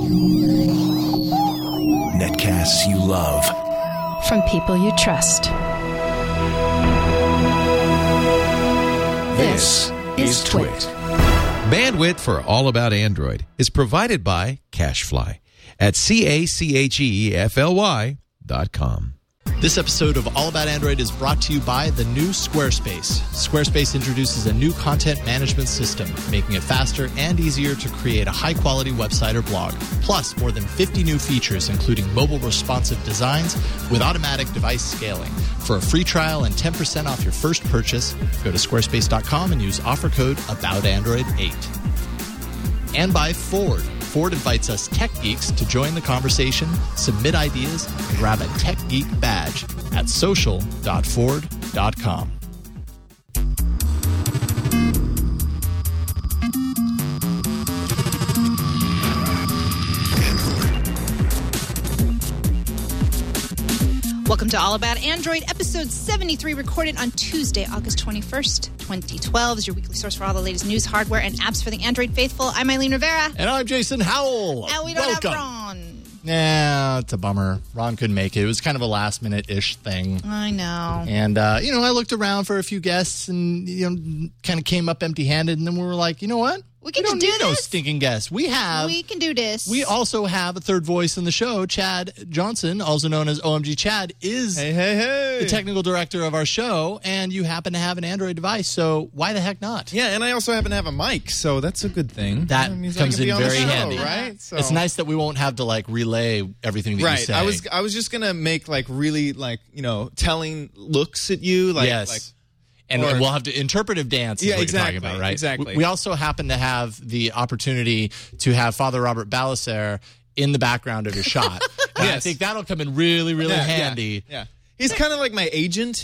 Netcasts you love. From people you trust. This is Twit. Bandwidth for All About Android is provided by CacheFly at CacheFly.com. This episode of All About Android is brought to you by the new Squarespace. Squarespace introduces a new content management system, making it faster and easier to create a high-quality website or blog. Plus, more than 50 new features, including mobile responsive designs with automatic device scaling. For a free trial and 10% off your first purchase, go to squarespace.com and use offer code AboutAndroid8. And by Ford. Ford invites us tech geeks to join the conversation, submit ideas, and grab a Tech Geek badge at social.ford.com. Welcome to All About Android, episode 73, recorded on Tuesday, August 21st, 2012. Is your weekly source for all the latest news, hardware, and apps for the Android faithful. I'm Eileen Rivera. And I'm Jason Howell. And we don't have Ron. Nah, it's a bummer. Ron couldn't make it. It was kind of a last-minute-ish thing. I know. And, I looked around for a few guests and, kind of came up empty-handed. And then we were like, you know what? We can don't do need this. no stinking guests. We can do this. We also have a third voice in the show. Chad Johnson, also known as OMG Chad, is the technical director of our show, and you happen to have an Android device, so why the heck not? Yeah, and I also happen to have a mic, so that's a good thing. That comes in very handy, right? So. It's nice that we won't have to relay everything that you say. I was just gonna make really telling looks at you, yes. And we'll have to interpretive dance is what you're talking about, right? Exactly. We also happen to have the opportunity to have Father Robert Balaser in the background of your shot. And I think that'll come in really, really handy. Yeah. He's kind of like my agent,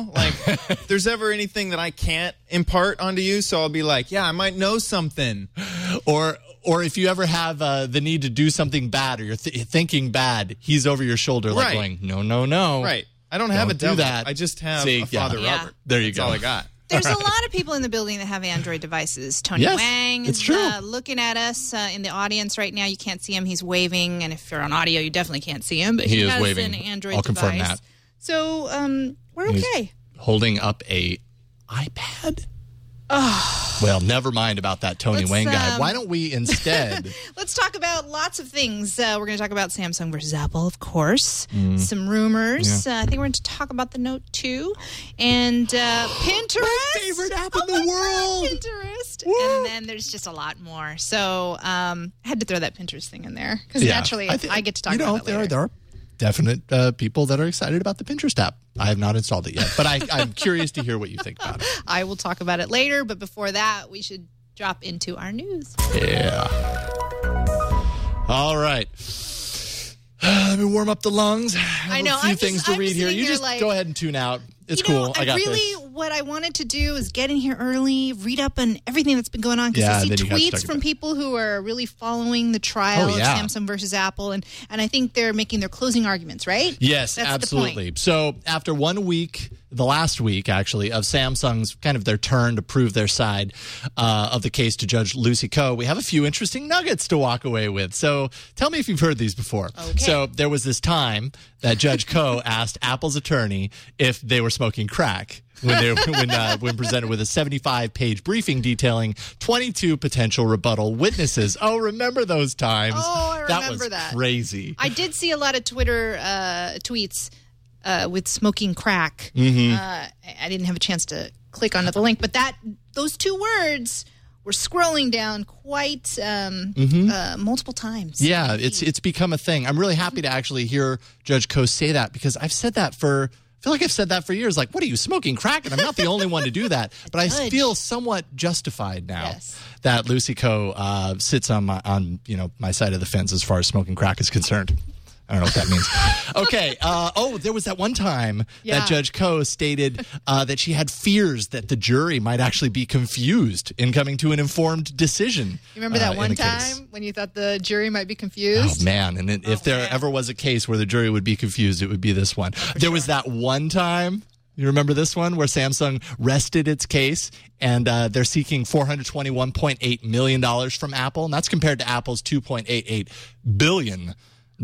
if there's ever anything that I can't impart onto you, so I'll be like, I might know something. Or if you ever have the need to do something bad or you're thinking bad, he's over your shoulder going, no. Right. I don't have a devil. that. I just have a Father Robert. There you That's go. all I got. There's a lot of people in the building that have Android devices. Tony Wang is looking at us in the audience right now. You can't see him. He's waving. And if you're on audio, you definitely can't see him. But he is has waving. an Android I'll device. confirm that. So we're okay. He's holding up a iPad? Well, never mind about that Tony Wang guy. Why don't we instead... Let's talk about lots of things. We're going to talk about Samsung versus Apple, of course. Some rumors. I think we're going to talk about the Note 2. And Pinterest. My favorite app in the world. Pinterest. Woo. And then there's just a lot more. So I had to throw that Pinterest thing in there. Because naturally, I get to talk about that later. There are definite people that are excited about the Pinterest app. I have not installed it yet, but I'm curious to hear what you think about it. I will talk about it later, but before that, we should drop into our news. Yeah. All right. Let me warm up the lungs. I know. A few things to read here. You just go ahead and tune out. It's cool. I got this. What I wanted to do is get in here early, read up on everything that's been going on, because I see tweets from people who are really following the trial of Samsung versus Apple, and I think they're making their closing arguments, right? Yes, that's absolutely. So after 1 week, the last week actually, of Samsung's kind of their turn to prove their side of the case to Judge Lucy Koh, we have a few interesting nuggets to walk away with. So tell me if you've heard these before. Okay. So there was this time that Judge Koh asked Apple's attorney if they were smoking crack when presented with a 75-page briefing detailing 22 potential rebuttal witnesses. Oh, remember those times? Oh, I remember that was crazy. I did see a lot of Twitter tweets with smoking crack. Mm-hmm. I didn't have a chance to click onto the link, but those two words were scrolling down quite multiple times. Yeah, it's become a thing. I'm really happy to actually hear Judge Koh say that, because I've said that I feel like I've said that for years. Like, what are you, smoking crack? And I'm not the only one to do that. But I feel somewhat justified now that Lucy Koh sits on my side of the fence as far as smoking crack is concerned. I don't know what that means. Okay. There was that one time that Judge Koh stated that she had fears that the jury might actually be confused in coming to an informed decision. You remember that one time when you thought the jury might be confused? Oh, man. And if there ever was a case where the jury would be confused, it would be this one. There was that one time You remember this one where Samsung rested its case and they're seeking $421.8 million from Apple. And that's compared to Apple's $2.88 billion.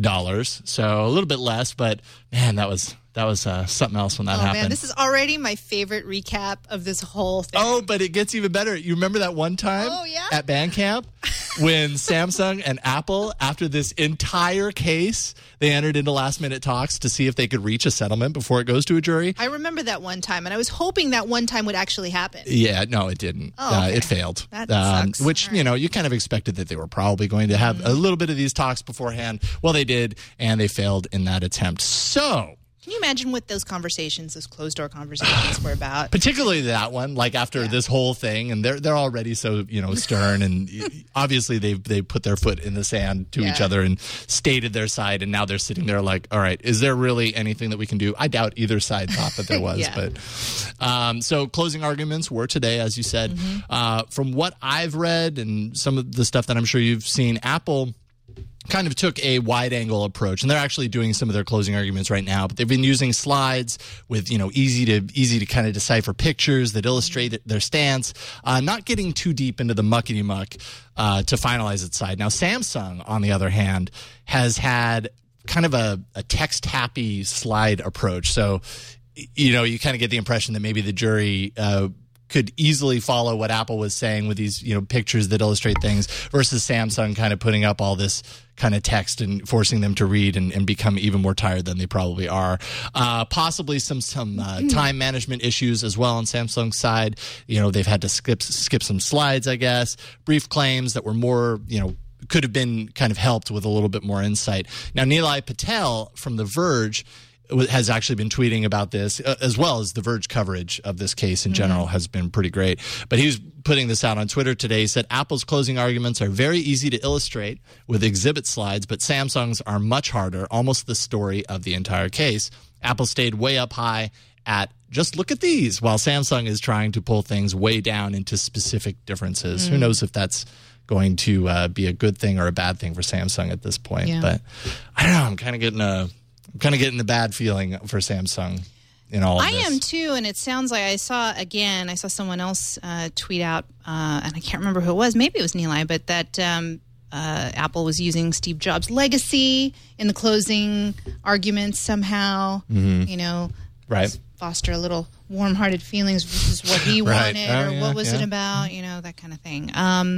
So a little bit less, but man, that was something else when that happened. Man, this is already my favorite recap of this whole thing. Oh, but it gets even better. You remember that one time at Bandcamp when Samsung and Apple, after this entire case, they entered into last-minute talks to see if they could reach a settlement before it goes to a jury? I remember that one time, and I was hoping that one time would actually happen. Yeah, no, it didn't. Okay. It failed. That sucks. Which, you kind of expected that they were probably going to have a little bit of these talks beforehand. Well, they did, and they failed in that attempt. So... Can you imagine what those closed-door conversations were about? Particularly that one, like after this whole thing, and they're already so, stern, and obviously they put their foot in the sand to each other and stated their side, and now they're sitting there like, all right, is there really anything that we can do? I doubt either side thought that there was, but so closing arguments were today, as you said. From what I've read and some of the stuff that I'm sure you've seen, Apple kind of took a wide-angle approach, and they're actually doing some of their closing arguments right now, but they've been using slides with, easy to kind of decipher pictures that illustrate their stance, not getting too deep into the muckety-muck to finalize its side. Now, Samsung, on the other hand, has had kind of a text-happy slide approach, so, you kind of get the impression that maybe the jury could easily follow what Apple was saying with these, pictures that illustrate things versus Samsung kind of putting up all this kind of text and forcing them to read and become even more tired than they probably are. Possibly some time management issues as well on Samsung's side. They've had to skip some slides, I guess. Brief claims that were more, could have been kind of helped with a little bit more insight. Now, Nilay Patel from The Verge has actually been tweeting about this, as well as The Verge coverage of this case in general has been pretty great. But he was putting this out on Twitter today. He said, Apple's closing arguments are very easy to illustrate with exhibit slides, but Samsung's are much harder, almost the story of the entire case. Apple stayed way up high at just look at these, while Samsung is trying to pull things way down into specific differences. Who knows if that's going to be a good thing or a bad thing for Samsung at this point. But I don't know, I'm kind of getting the bad feeling for Samsung in all of this. I am too, and it sounds like I saw someone else tweet out, and I can't remember who it was. Maybe it was Nilay, but that Apple was using Steve Jobs' legacy in the closing arguments somehow. Right. Foster a little warm-hearted feelings. This is what he wanted, or what was it about? That kind of thing.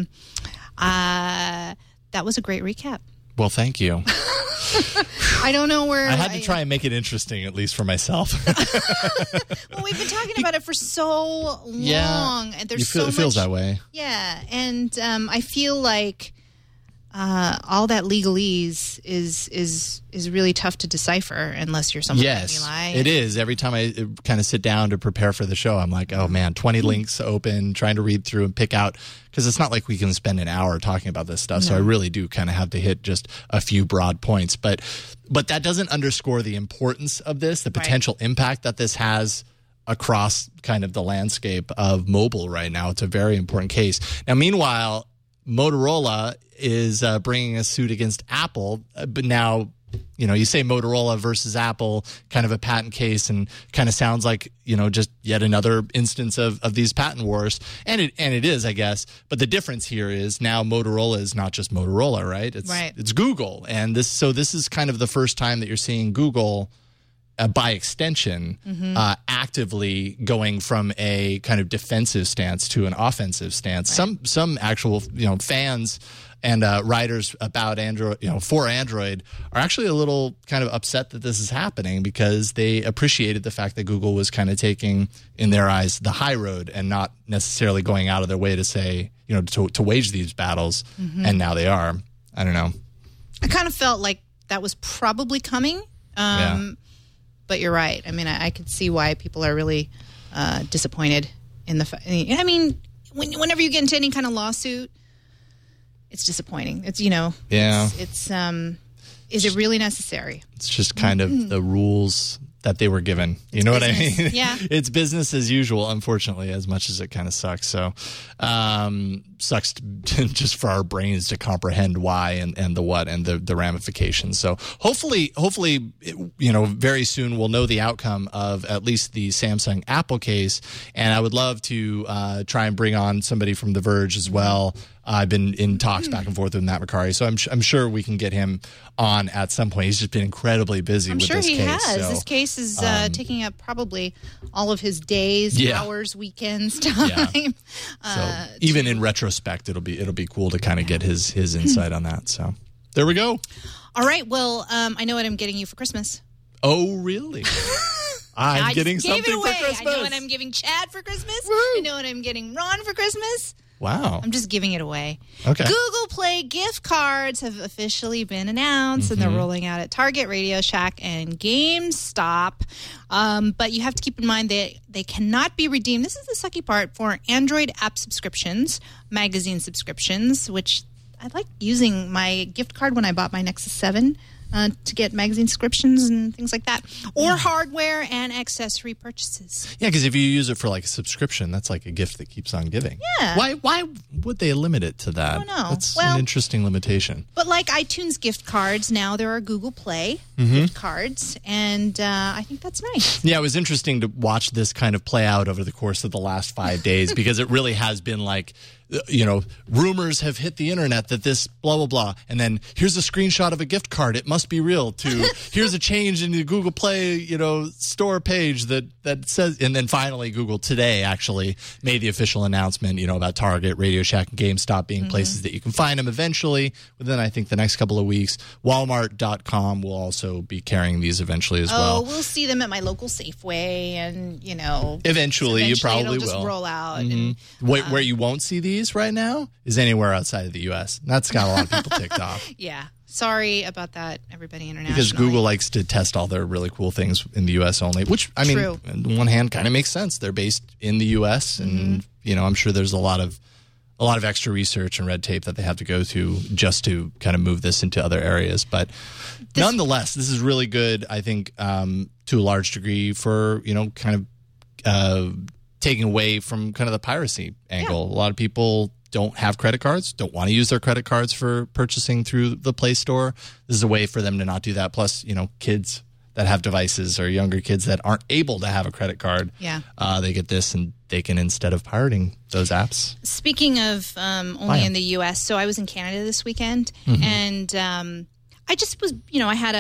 That was a great recap. Well, thank you. I don't know where... I had to try and make it interesting, at least for myself. Well, we've been talking about it for so long. And there's it feels that way. Yeah, and I feel like all that legalese is really tough to decipher unless you're someone like Nilay. It is. Every time I kind of sit down to prepare for the show, I'm like, oh man, 20 links open, trying to read through and pick out, because it's not like we can spend an hour talking about this stuff. No. So I really do kind of have to hit just a few broad points. But that doesn't underscore the importance of this, the potential impact that this has across kind of the landscape of mobile right now. It's a very important case. Now, meanwhile, Motorola is bringing a suit against Apple, but now, you say Motorola versus Apple, kind of a patent case, and kind of sounds like, just yet another instance of these patent wars. And it is, I guess. But the difference here is now Motorola is not just Motorola, right? It's Google. And this is kind of the first time that you're seeing Google, by extension, actively going from a kind of defensive stance to an offensive stance. Right. Some actual fans and writers about Android, for Android, are actually a little kind of upset that this is happening because they appreciated the fact that Google was kind of taking, in their eyes, the high road and not necessarily going out of their way to say, to wage these battles. And now they are. I don't know. I kind of felt like that was probably coming. But you're right. I mean, I could see why people are really disappointed in the I mean, whenever you get into any kind of lawsuit, it's disappointing. It's, It's is it really necessary? It's just kind of the rules that they were given. You know what I mean? Yeah. It's business as usual, unfortunately, as much as it kind of sucks. So sucks just for our brains to comprehend why and the what and the ramifications. So hopefully, very soon we'll know the outcome of at least the Samsung Apple case. And I would love to try and bring on somebody from The Verge as well. I've been in talks back and forth with Matt Macari, so I'm sure we can get him on at some point. He's just been incredibly busy with this case. I'm sure he has. So, this case is taking up probably all of his days, hours, weekends, time. Yeah. So even in retrospect, it'll be cool to kind of get his insight on that. So there we go. All right. Well, I know what I'm getting you for Christmas. Oh, really? I'm getting something for Christmas. I know what I'm giving Chad for Christmas. Woo! I know what I'm getting Ron for Christmas. Wow. I'm just giving it away. Okay. Google Play gift cards have officially been announced, and they're rolling out at Target, Radio Shack, and GameStop. But you have to keep in mind that they cannot be redeemed. This is the sucky part for Android app subscriptions, magazine subscriptions, which I like using my gift card when I bought my Nexus 7. To get magazine subscriptions and things like that, or hardware and accessory purchases. Yeah, because if you use it for like a subscription, that's like a gift that keeps on giving. Yeah. Why would they limit it to that? I don't know. That's an interesting limitation. But like iTunes gift cards, now there are Google Play gift cards, and I think that's nice. Yeah, it was interesting to watch this kind of play out over the course of the last 5 days because it really has been like, rumors have hit the internet that this blah, blah, blah. And then here's a screenshot of a gift card. It must be real. To here's a change in the Google Play, store page that says. And then finally, Google today actually made the official announcement, about Target, Radio Shack, and GameStop being places that you can find them eventually within, I think, the next couple of weeks. Walmart.com will also be carrying these eventually as well. Oh, we'll see them at my local Safeway and, Eventually you probably it'll will. just roll out. And, where you won't see these right now is anywhere outside of the U.S. That's got a lot of people ticked off. Yeah. Sorry about that, everybody internationally. Because Google likes to test all their really cool things in the U.S. only, which, I mean, on one hand, kind of makes sense. They're based in the U.S., and, I'm sure there's a lot of extra research and red tape that they have to go through just to kind of move this into other areas. But nonetheless, this is really good, I think, to a large degree for, kind of taking away from kind of the piracy angle. Yeah. A lot of people don't have credit cards, don't want to use their credit cards for purchasing through the Play Store. This is a way for them to not do that. Plus, kids that have devices or younger kids that aren't able to have a credit card, they get this and they can, instead of pirating those apps. Speaking of only in the U.S., so I was in Canada this weekend, and I just was, I had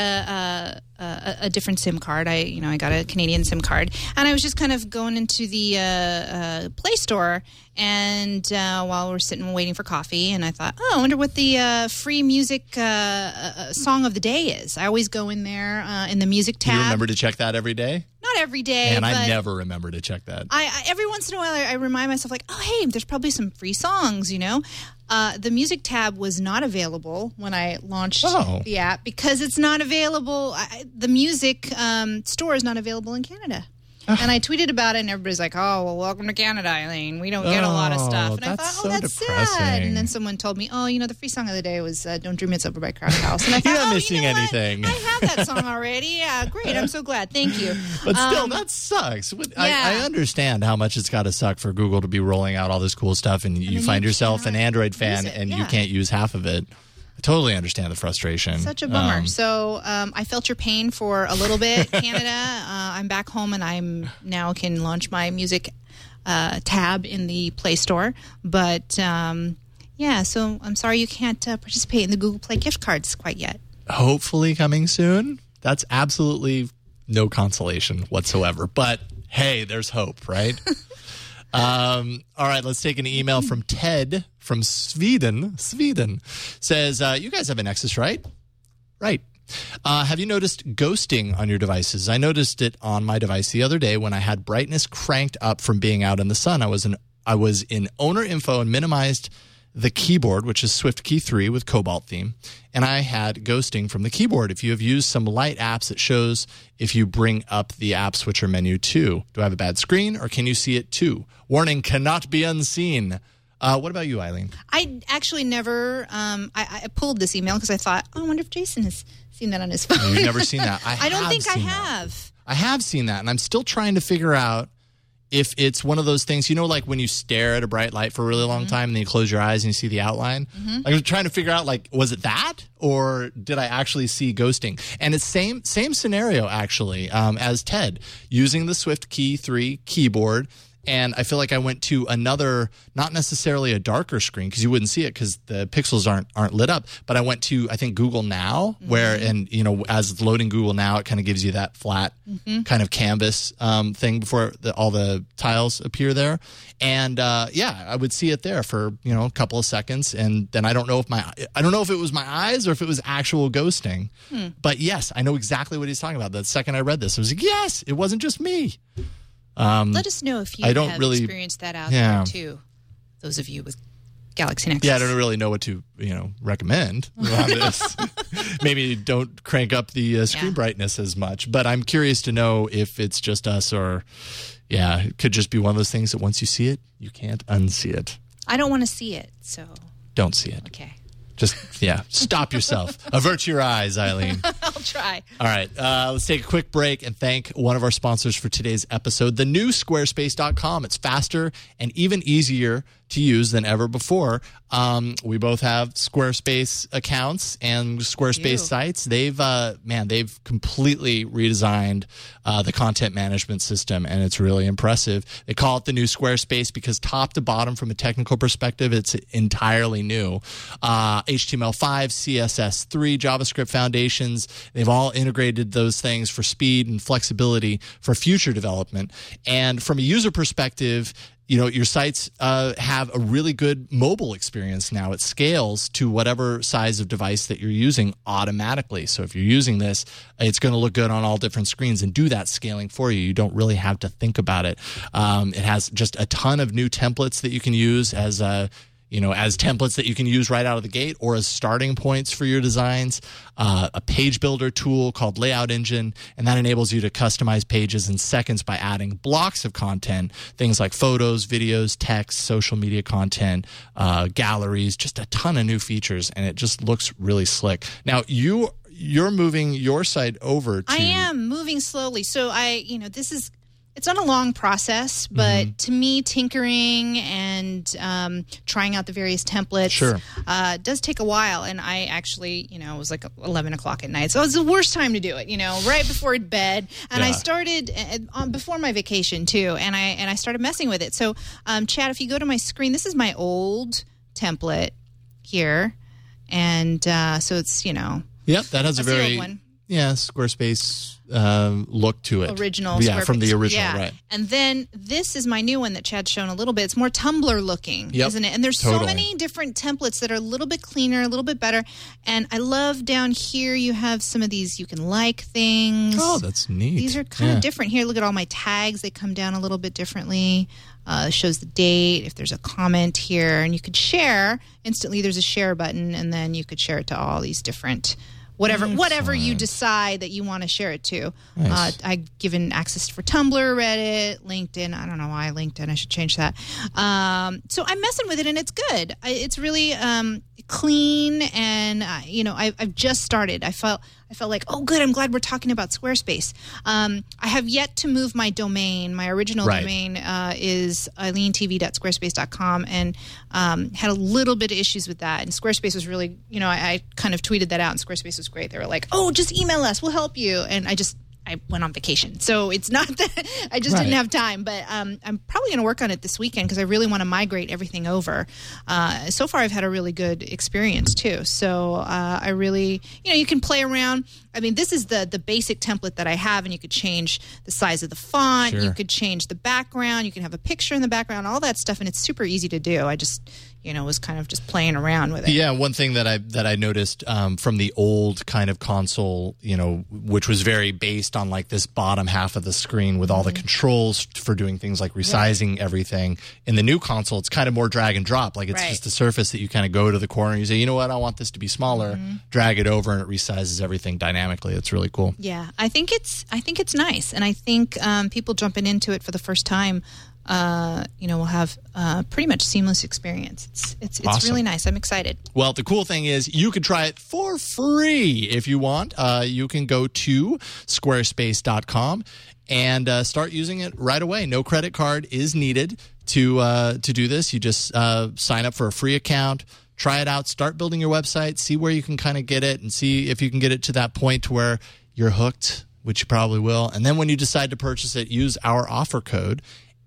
a different SIM card. I got a Canadian SIM card, and I was just kind of going into the Play Store, and while we're sitting waiting for coffee, and I thought, I wonder what the free music song of the day is. I always go in there in the music tab. Do you remember to check that every day? Not every day. And I never remember to check that. I every once in a while, I remind myself, like, hey, there's probably some free songs, The music tab was not available when I launched the app because it's not available. The music store is not available in Canada. And I tweeted about it, and everybody's like, oh, well, welcome to Canada, Eileen. We don't get a lot of stuff. And I thought, that's depressing. Sad. And then someone told me, the free song of the day was Don't Dream It's Over by Crowded House. And I thought, you're not missing anything. I have that song already. Yeah, great. I'm so glad. Thank you. But still, that sucks. I understand how much it's got to suck for Google to be rolling out all this cool stuff, and you find yourself an Android fan, and you can't use half of it. I totally understand the frustration. Such a bummer. So I felt your pain for a little bit, Canada. I'm back home, and I'm now can launch my music tab in the Play Store. But so I'm sorry you can't participate in the Google Play gift cards quite yet. Hopefully coming soon. That's absolutely no consolation whatsoever. But hey, there's hope, right? All right, let's take an email from Ted from Sweden. Says, you guys have a Nexus, right? Right. Have you noticed ghosting on your devices? I noticed it on my device the other day when I had brightness cranked up from being out in the sun. I was in owner info and minimized the keyboard, which is SwiftKey 3 with Cobalt theme, and I had ghosting from the keyboard. If you have used some light apps, it shows if you bring up the app switcher menu too. Do I have a bad screen, or can you see it too? Warning, cannot be unseen. What about you, Eileen? I actually never. I pulled this email because I thought, I wonder if Jason has seen that on his phone. You've never seen that. I don't think I have. I have seen that, and I'm still trying to figure out if it's one of those things, like when you stare at a bright light for a really long time and then you close your eyes and you see the outline. I was trying to figure out, was it that or did I actually see ghosting? And it's same scenario, actually, as Ted, using the Swift Key 3 keyboard. And I feel like I went to another, not necessarily a darker screen because you wouldn't see it because the pixels aren't lit up. But I went to, I think, Google Now, where, and as it's loading Google Now, it kind of gives you that flat kind of canvas thing before all the tiles appear there. And I would see it there for a couple of seconds, and then I don't know if it was my eyes or if it was actual ghosting. But yes, I know exactly what he's talking about. The second I read this, I was like, yes, it wasn't just me. Let us know if you have experienced that out there too. Those of you with Galaxy Nexus. Yeah, I don't really know what to recommend on this. Maybe don't crank up the screen brightness as much. But I'm curious to know if it's just us or it could just be one of those things that once you see it, you can't unsee it. I don't want to see it, so don't see it. Okay. Just, stop yourself. Avert your eyes, Eileen. I'll try. All right, let's take a quick break and thank one of our sponsors for today's episode, the new Squarespace.com. It's faster and even easier to use than ever before. We both have Squarespace accounts and Squarespace sites. They've completely redesigned the content management system, and it's really impressive. They call it the new Squarespace because top to bottom, from a technical perspective, it's entirely new. HTML5, CSS3, JavaScript foundations, they've all integrated those things for speed and flexibility for future development. And from a user perspective, your sites have a really good mobile experience now. It scales to whatever size of device that you're using automatically. So if you're using this, it's going to look good on all different screens and do that scaling for you. You don't really have to think about it. It has just a ton of new templates that you can use as templates that you can use right out of the gate or as starting points for your designs, a page builder tool called Layout Engine, and that enables you to customize pages in seconds by adding blocks of content, things like photos, videos, text, social media content, galleries, just a ton of new features, and it just looks really slick. Now, you're moving your site over to... I am moving slowly. So it's not a long process, but to me, tinkering and trying out the various templates does take a while. And I actually, it was like 11 o'clock at night. So it was the worst time to do it, right before bed. And I started before my vacation, too. And I started messing with it. So, Chad, if you go to my screen, this is my old template here. And so it's, Yep, that has a very... Squarespace look to it. Original. From the original, right. And then this is my new one that Chad's shown a little bit. It's more Tumblr looking, isn't it? And there's so many different templates that are a little bit cleaner, a little bit better. And I love down here you have some of these you can like things. Oh, that's neat. These are kind of different. Here, look at all my tags. They come down a little bit differently. Shows the date, if there's a comment here. And you could share. Instantly, there's a share button. And then you could share it to all these different... Whatever you decide that you want to share it to. Nice. I've given access for Tumblr, Reddit, LinkedIn. I don't know why LinkedIn. I should change that. So I'm messing with it, and it's good. It's really clean, and I've just started. I felt like, oh, good. I'm glad we're talking about Squarespace. I have yet to move my domain. My original domain is eileentv.squarespace.com, and had a little bit of issues with that. And Squarespace was really, I kind of tweeted that out, and Squarespace was great. They were like, oh, just email us. We'll help you. And I went on vacation. So it's not that I just didn't have time, but I'm probably going to work on it this weekend because I really want to migrate everything over. So far, I've had a really good experience too. So I really, you can play around. I mean, this is the basic template that I have, and you could change the size of the font. Sure. You could change the background. You can have a picture in the background, all that stuff, and it's super easy to do. I just, was kind of just playing around with it. Yeah, one thing that I noticed from the old kind of console, which was very based on like this bottom half of the screen with all the controls for doing things like resizing everything. In the new console, it's kind of more drag and drop. Like it's just a surface that you kind of go to the corner and you say, you know what, I want this to be smaller, drag it over, and it resizes everything dynamically. It's really cool. Yeah, I think it's nice, and I think people jumping into it for the first time we'll have pretty much seamless experience. It's awesome. Really nice. I'm excited. Well, the cool thing is you can try it for free if you want. You can go to squarespace.com and start using it right away. No credit card is needed to do this. You just sign up for a free account, try it out, start building your website, see where you can kind of get it, and see if you can get it to that point to where you're hooked, which you probably will. And then when you decide to purchase it, use our offer code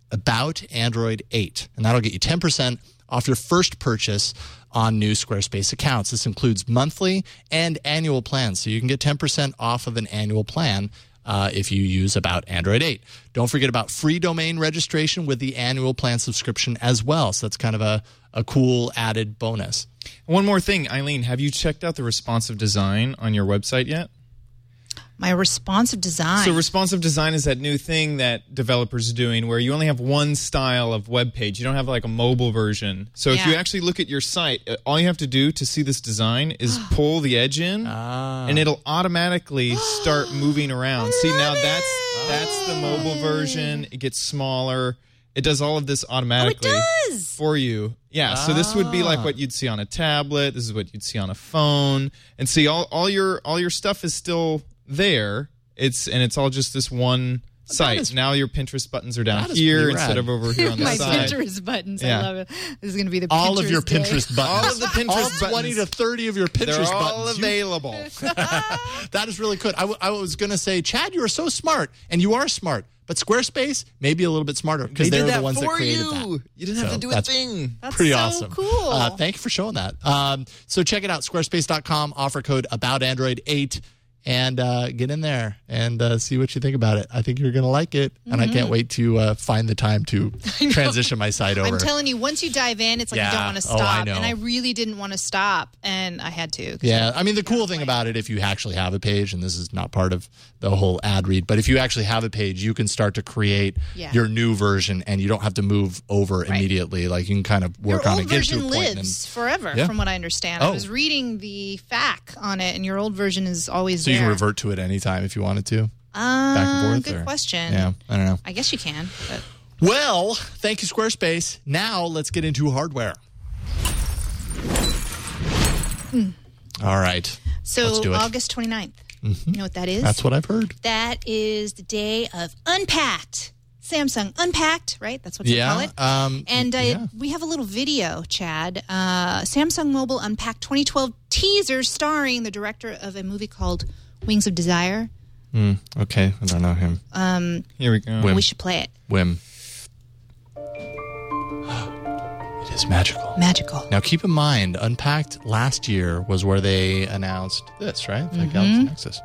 AboutAndroid8, and that'll get you 10% off your first purchase on new Squarespace accounts. This includes monthly and annual plans, so you can get 10% off of an annual plan if you use About Android 8. Don't forget about free domain registration with the annual plan subscription as well. So that's kind of a cool added bonus. One more thing, Eileen, have you checked out the responsive design on your website yet? My responsive design. So responsive design is that new thing that developers are doing where you only have one style of web page. You don't have like a mobile version. So if you actually look at your site, all you have to do to see this design is pull the edge in, and it'll automatically start moving around. See, now that's the mobile version. It gets smaller. It does all of this automatically for you. Yeah, so this would be like what you'd see on a tablet. This is what you'd see on a phone. And see, all your stuff is still there. It's all just this one site. Now your Pinterest buttons are down here instead of over here on the My side. Pinterest buttons. Yeah. I love it. This is going to be the all Pinterest of your day. Pinterest buttons. All of the Pinterest buttons. 20 to 30 of your Pinterest buttons. They're all available. That is really good. I was going to say, Chad, you are so smart, and you are smart. But Squarespace may be a little bit smarter because they're the ones that created that. You didn't have to do a thing. That's pretty so awesome. Cool. Thank you for showing that. So check it out, squarespace.com, offer code AboutAndroid8, and get in there and see what you think about it. I think you're going to like it, and I can't wait to find the time to transition my site over. I'm telling you, once you dive in, it's like you don't want to stop. I know. And I really didn't want to stop, and I had to. Yeah, I mean, the cool thing about it, if you actually have a page, and this is not part of the whole ad read, but if you actually have a page, you can start to create your new version, and you don't have to move over immediately. Like, you can kind of work on it, get to a point. Your old version lives forever, from what I understand. I was reading the FAQ on it, and your old version is always there. So you can revert to it anytime if you wanted to? Back and forth? Good question. Yeah, I don't know. I guess you can. But. Well, thank you, Squarespace. Now let's get into hardware. All right. So let's do it. August 29th. You know what that is? That's what I've heard. That is the day of Unpacked. Samsung Unpacked, right? That's what you call it. And we have a little video, Chad. Samsung Mobile Unpacked 2012 teaser starring the director of a movie called Wings of Desire. Okay, I don't know him. Here we go. We should play it. Wim. It is magical. Magical. Now, keep in mind, Unpacked last year was where they announced this, right? The Galaxy Nexus.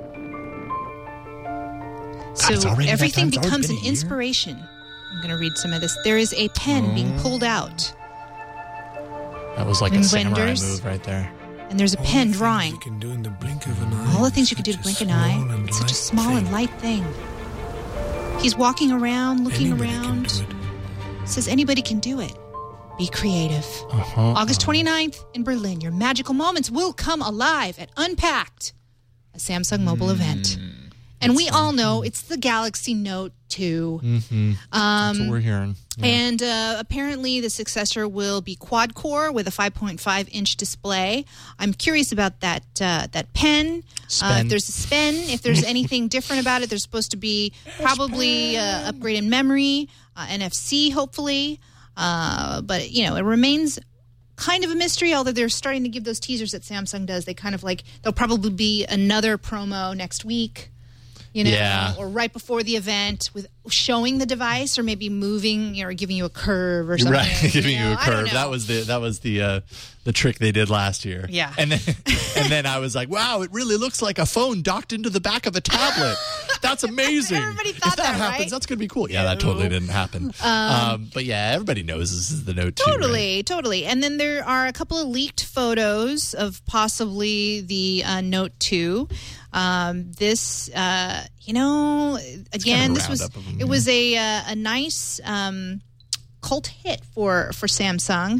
So everything becomes an inspiration. I'm going to read some of this. There is a pen being pulled out. That was like a samurai move right there. And there's a pen drawing. All the things you can do to blink an eye. It's such a small and light thing. He's walking around, looking around. Says anybody can do it. Be creative. August 29th in Berlin. Your magical moments will come alive at Unpacked, a Samsung mobile event. And we all know it's the Galaxy Note 2. That's what we're hearing. Yeah. And apparently the successor will be quad-core with a 5.5-inch display. I'm curious about that pen. If there's a pen, if there's anything different about it, there's supposed to be probably upgrade in memory, NFC hopefully. But, it remains kind of a mystery, although they're starting to give those teasers that Samsung does. They kind of there'll probably be another promo next week. Or right before the event with showing the device, or maybe moving, or giving you a curve or something. Right, giving you a curve. That was the trick they did last year. Yeah. And then I was like, wow, it really looks like a phone docked into the back of a tablet. That's amazing. Everybody thought if that happens, right? that's going to be cool. Yeah, that totally didn't happen. But yeah, everybody knows this is the Note 2. Totally. And then there are a couple of leaked photos of possibly the Note 2. This, again, it was a nice cult hit for Samsung.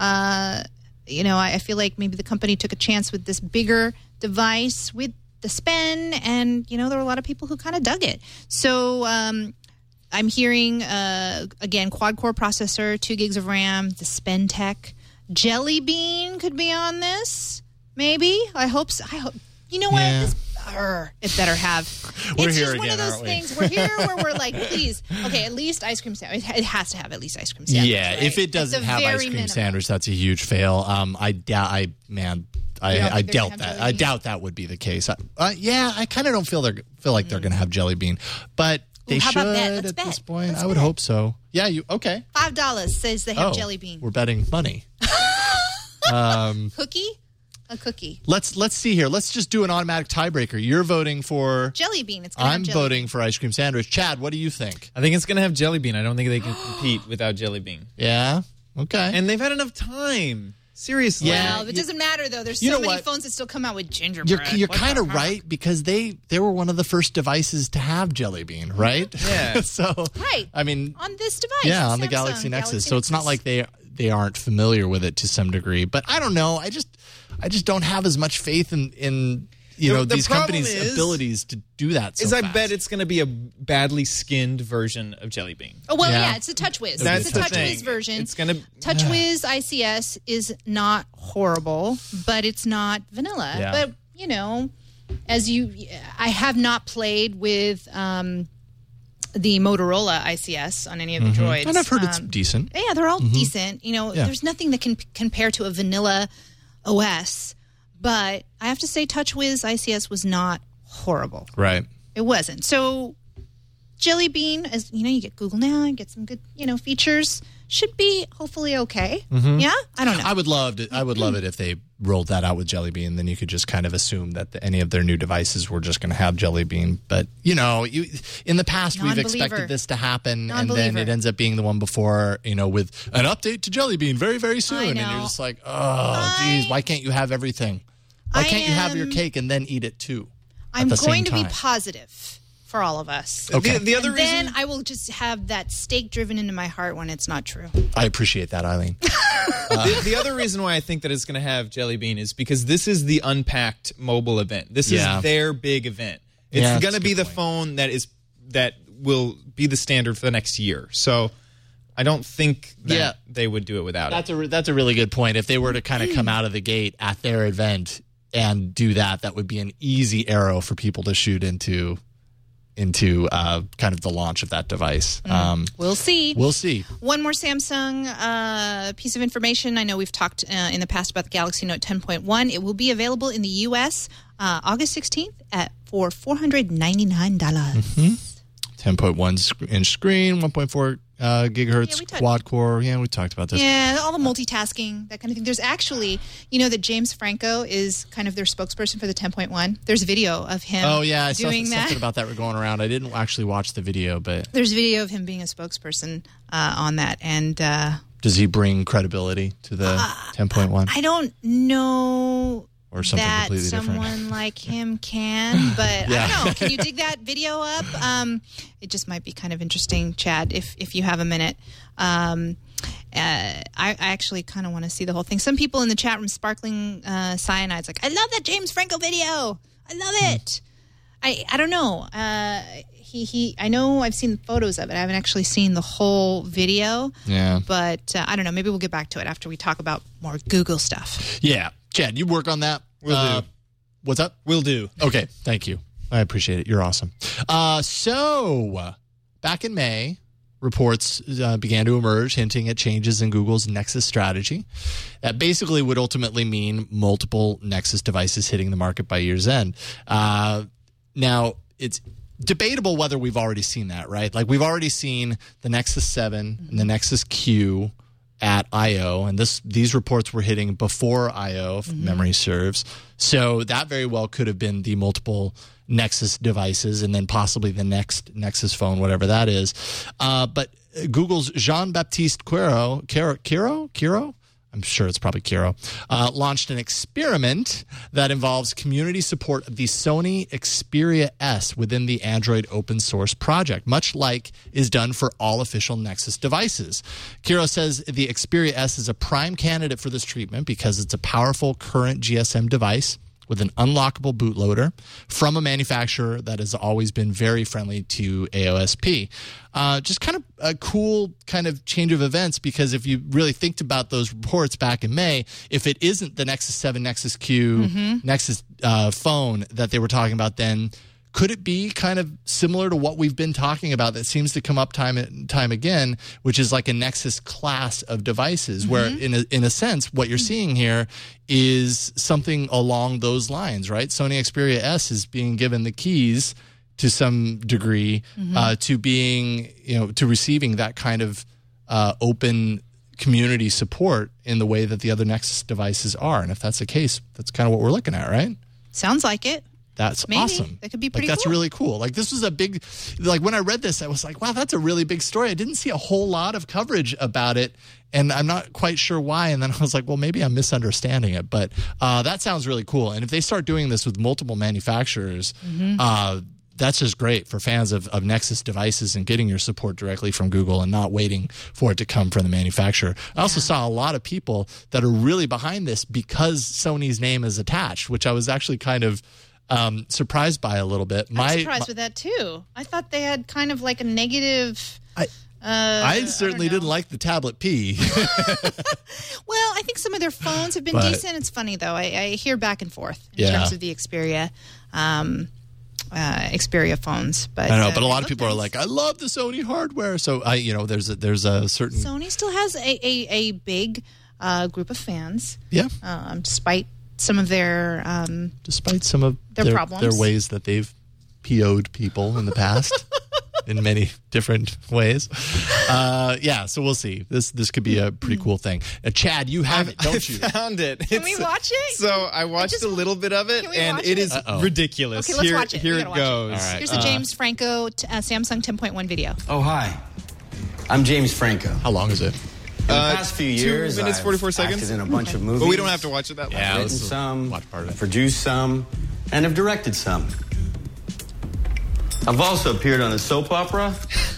I feel like maybe the company took a chance with this bigger device with the S Pen, and there were a lot of people who kind of dug it. So I'm hearing, again, quad-core processor, 2 gigs of RAM, the Spentech. Jelly Bean could be on this, maybe. I hope so. You know what? It better have. We're it's here just again, one of those aren't we? things. We're here where we're like, please, okay, at least ice cream sandwich. It has to have at least ice cream sandwich. Yeah, right? if it doesn't have ice cream minimum. sandwich, that's a huge fail. I doubt that. I doubt that would be the case. I kind of don't feel like they're going to have Jelly Bean, but they how should about bet? Let's at bet. this point. Let's I would bet. hope so. Yeah, okay. $5 says they have Jelly Bean. We're betting money. Cookie? A cookie. Let's see here. Let's just do an automatic tiebreaker. You're voting for Jelly Bean. It's gonna have I'm Jelly voting Bean. for ice cream sandwich. Chad, what do you think? I think it's going to have Jelly Bean. I don't think they can compete without Jelly Bean. Yeah. Okay. And they've had enough time. Seriously. Yeah. Well, it doesn't matter though. There's You so know many what? phones that still come out with gingerbread. You're What kind the of heck? right because they were one of the first devices to have Jelly Bean, right? Yeah. So Right. I mean, On this device. yeah, on the Samsung Galaxy Nexus. So it's not like they aren't familiar with it to some degree. But I don't know. I just don't have as much faith in The these problem companies' is- abilities to do that. I fast. bet it's going to be a badly skinned version of Jelly Bean. Oh, well, Yeah. yeah, it's a TouchWiz. That's It's a the TouchWiz thing. version. It's going to TouchWiz ICS is not horrible, but it's not vanilla. Yeah. But, I have not played with the Motorola ICS on any of the droids. And I've heard it's decent. Yeah, they're all decent. There's nothing that can compare to a vanilla OS. But I have to say TouchWiz ICS was not horrible. Right. It wasn't. So Jelly Bean, as you get Google Now and get some good, features. Should be hopefully okay. Yeah? I don't know. I would love it if they rolled that out with Jelly Bean. Then you could just kind of assume that any of their new devices were just going to have Jelly Bean. But in the past we've expected this to happen, and then it ends up being the one before. With an update to Jelly Bean very, very soon, and you're just like, oh, geez, why can't you have everything? Why can't you have your cake and then eat it too? I'm going to be positive for all of us. Okay. The other reason, then I will just have that stake driven into my heart when it's not true. I appreciate that, Eileen. the other reason why I think that it's going to have Jelly Bean is because this is the Unpacked mobile event. This is their big event. It's going to be the phone that will be the standard for the next year. So I don't think that they would do it without it. That's a really good point. If they were to kind of come out of the gate at their event and do that would be an easy arrow for people to shoot into kind of the launch of that device. We'll see. We'll see. One more Samsung piece of information. I know we've talked in the past about the Galaxy Note 10.1. It will be available in the U.S. August 16th for $499. 10.1 inch screen, 1.4 gigahertz quad core. Yeah, we talked about this. Yeah, all the multitasking, that kind of thing. There's actually, that James Franco is kind of their spokesperson for the 10.1. There's a video of him I doing saw that. Something about that going around. I didn't actually watch the video, but there's a video of him being a spokesperson on that. And does he bring credibility to the 10.1? I don't know. Or something that completely different. Someone like him can, but I don't know. Can you dig that video up? It just might be kind of interesting, Chad, if you have a minute. I actually kind of want to see the whole thing. Some people in the chat room, Sparkling Cyanide's like, I love that James Franco video. I love it. I don't know. I know I've seen photos of it. I haven't actually seen the whole video. Yeah. But I don't know. Maybe we'll get back to it after we talk about more Google stuff. Yeah. Chad, you work on that? Will do. What's up? Will do. Okay. Thank you. I appreciate it. You're awesome. So, back in May, reports began to emerge hinting at changes in Google's Nexus strategy. That basically would ultimately mean multiple Nexus devices hitting the market by year's end. Now, it's debatable whether we've already seen that, right? Like, we've already seen the Nexus 7 and the Nexus Q at I.O., and these reports were hitting before I.O., if memory serves. So that very well could have been the multiple Nexus devices and then possibly the next Nexus phone, whatever that is. But Google's Jean-Baptiste Quiro? I'm sure it's probably Quiro, launched an experiment that involves community support of the Sony Xperia S within the Android open source project, much like is done for all official Nexus devices. Quiro says the Xperia S is a prime candidate for this treatment because it's a powerful current GSM device with an unlockable bootloader from a manufacturer that has always been very friendly to AOSP. Just kind of a cool kind of change of events, because if you really think about those reports back in May, if it isn't the Nexus 7, Nexus Q, Nexus phone that they were talking about then, could it be kind of similar to what we've been talking about that seems to come up time and time again, which is like a Nexus class of devices, where in a sense what you're seeing here is something along those lines, right? Sony Xperia S is being given the keys to some degree to being, to receiving that kind of open community support in the way that the other Nexus devices are. And if that's the case, that's kind of what we're looking at, right? Sounds like it. That's Maybe. awesome. That could be pretty That's cool. really cool. Like, this was a big, like, when I read this, I was like, wow, that's a really big story. I didn't see a whole lot of coverage about it, and I'm not quite sure why. And then I was like, well, maybe I'm misunderstanding it. But that sounds really cool. And if they start doing this with multiple manufacturers, that's just great for fans of Nexus devices and getting your support directly from Google and not waiting for it to come from the manufacturer. I also saw a lot of people that are really behind this because Sony's name is attached, which I was actually kind of surprised by a little bit. I'm surprised with that too. I thought they had kind of like a negative. I certainly didn't like the Tablet P. Well, I think some of their phones have been decent. It's funny though. I hear back and forth in terms of the Xperia. Xperia phones, but I know, but a lot of people are like, I love the Sony hardware. So there's a certain Sony still has a big group of fans. Yeah. Despite some of their problems, their ways that they've PO'd people in the past in many different ways. So we'll see. This could be a pretty cool thing. Chad, you have it, don't you? I found it. Can we watch it? So I watched a little bit of it, and it is ridiculous. Okay, let's watch it. Here it goes. All right. Here's the James Franco Samsung 10.1 video. Oh, hi. I'm James Franco. How long is it? In the past few years, 2 minutes, 44 seconds. Acted in a bunch of movies. But we don't have to watch it that long. I've written some, produced some, and have directed some. I've also appeared on a soap opera.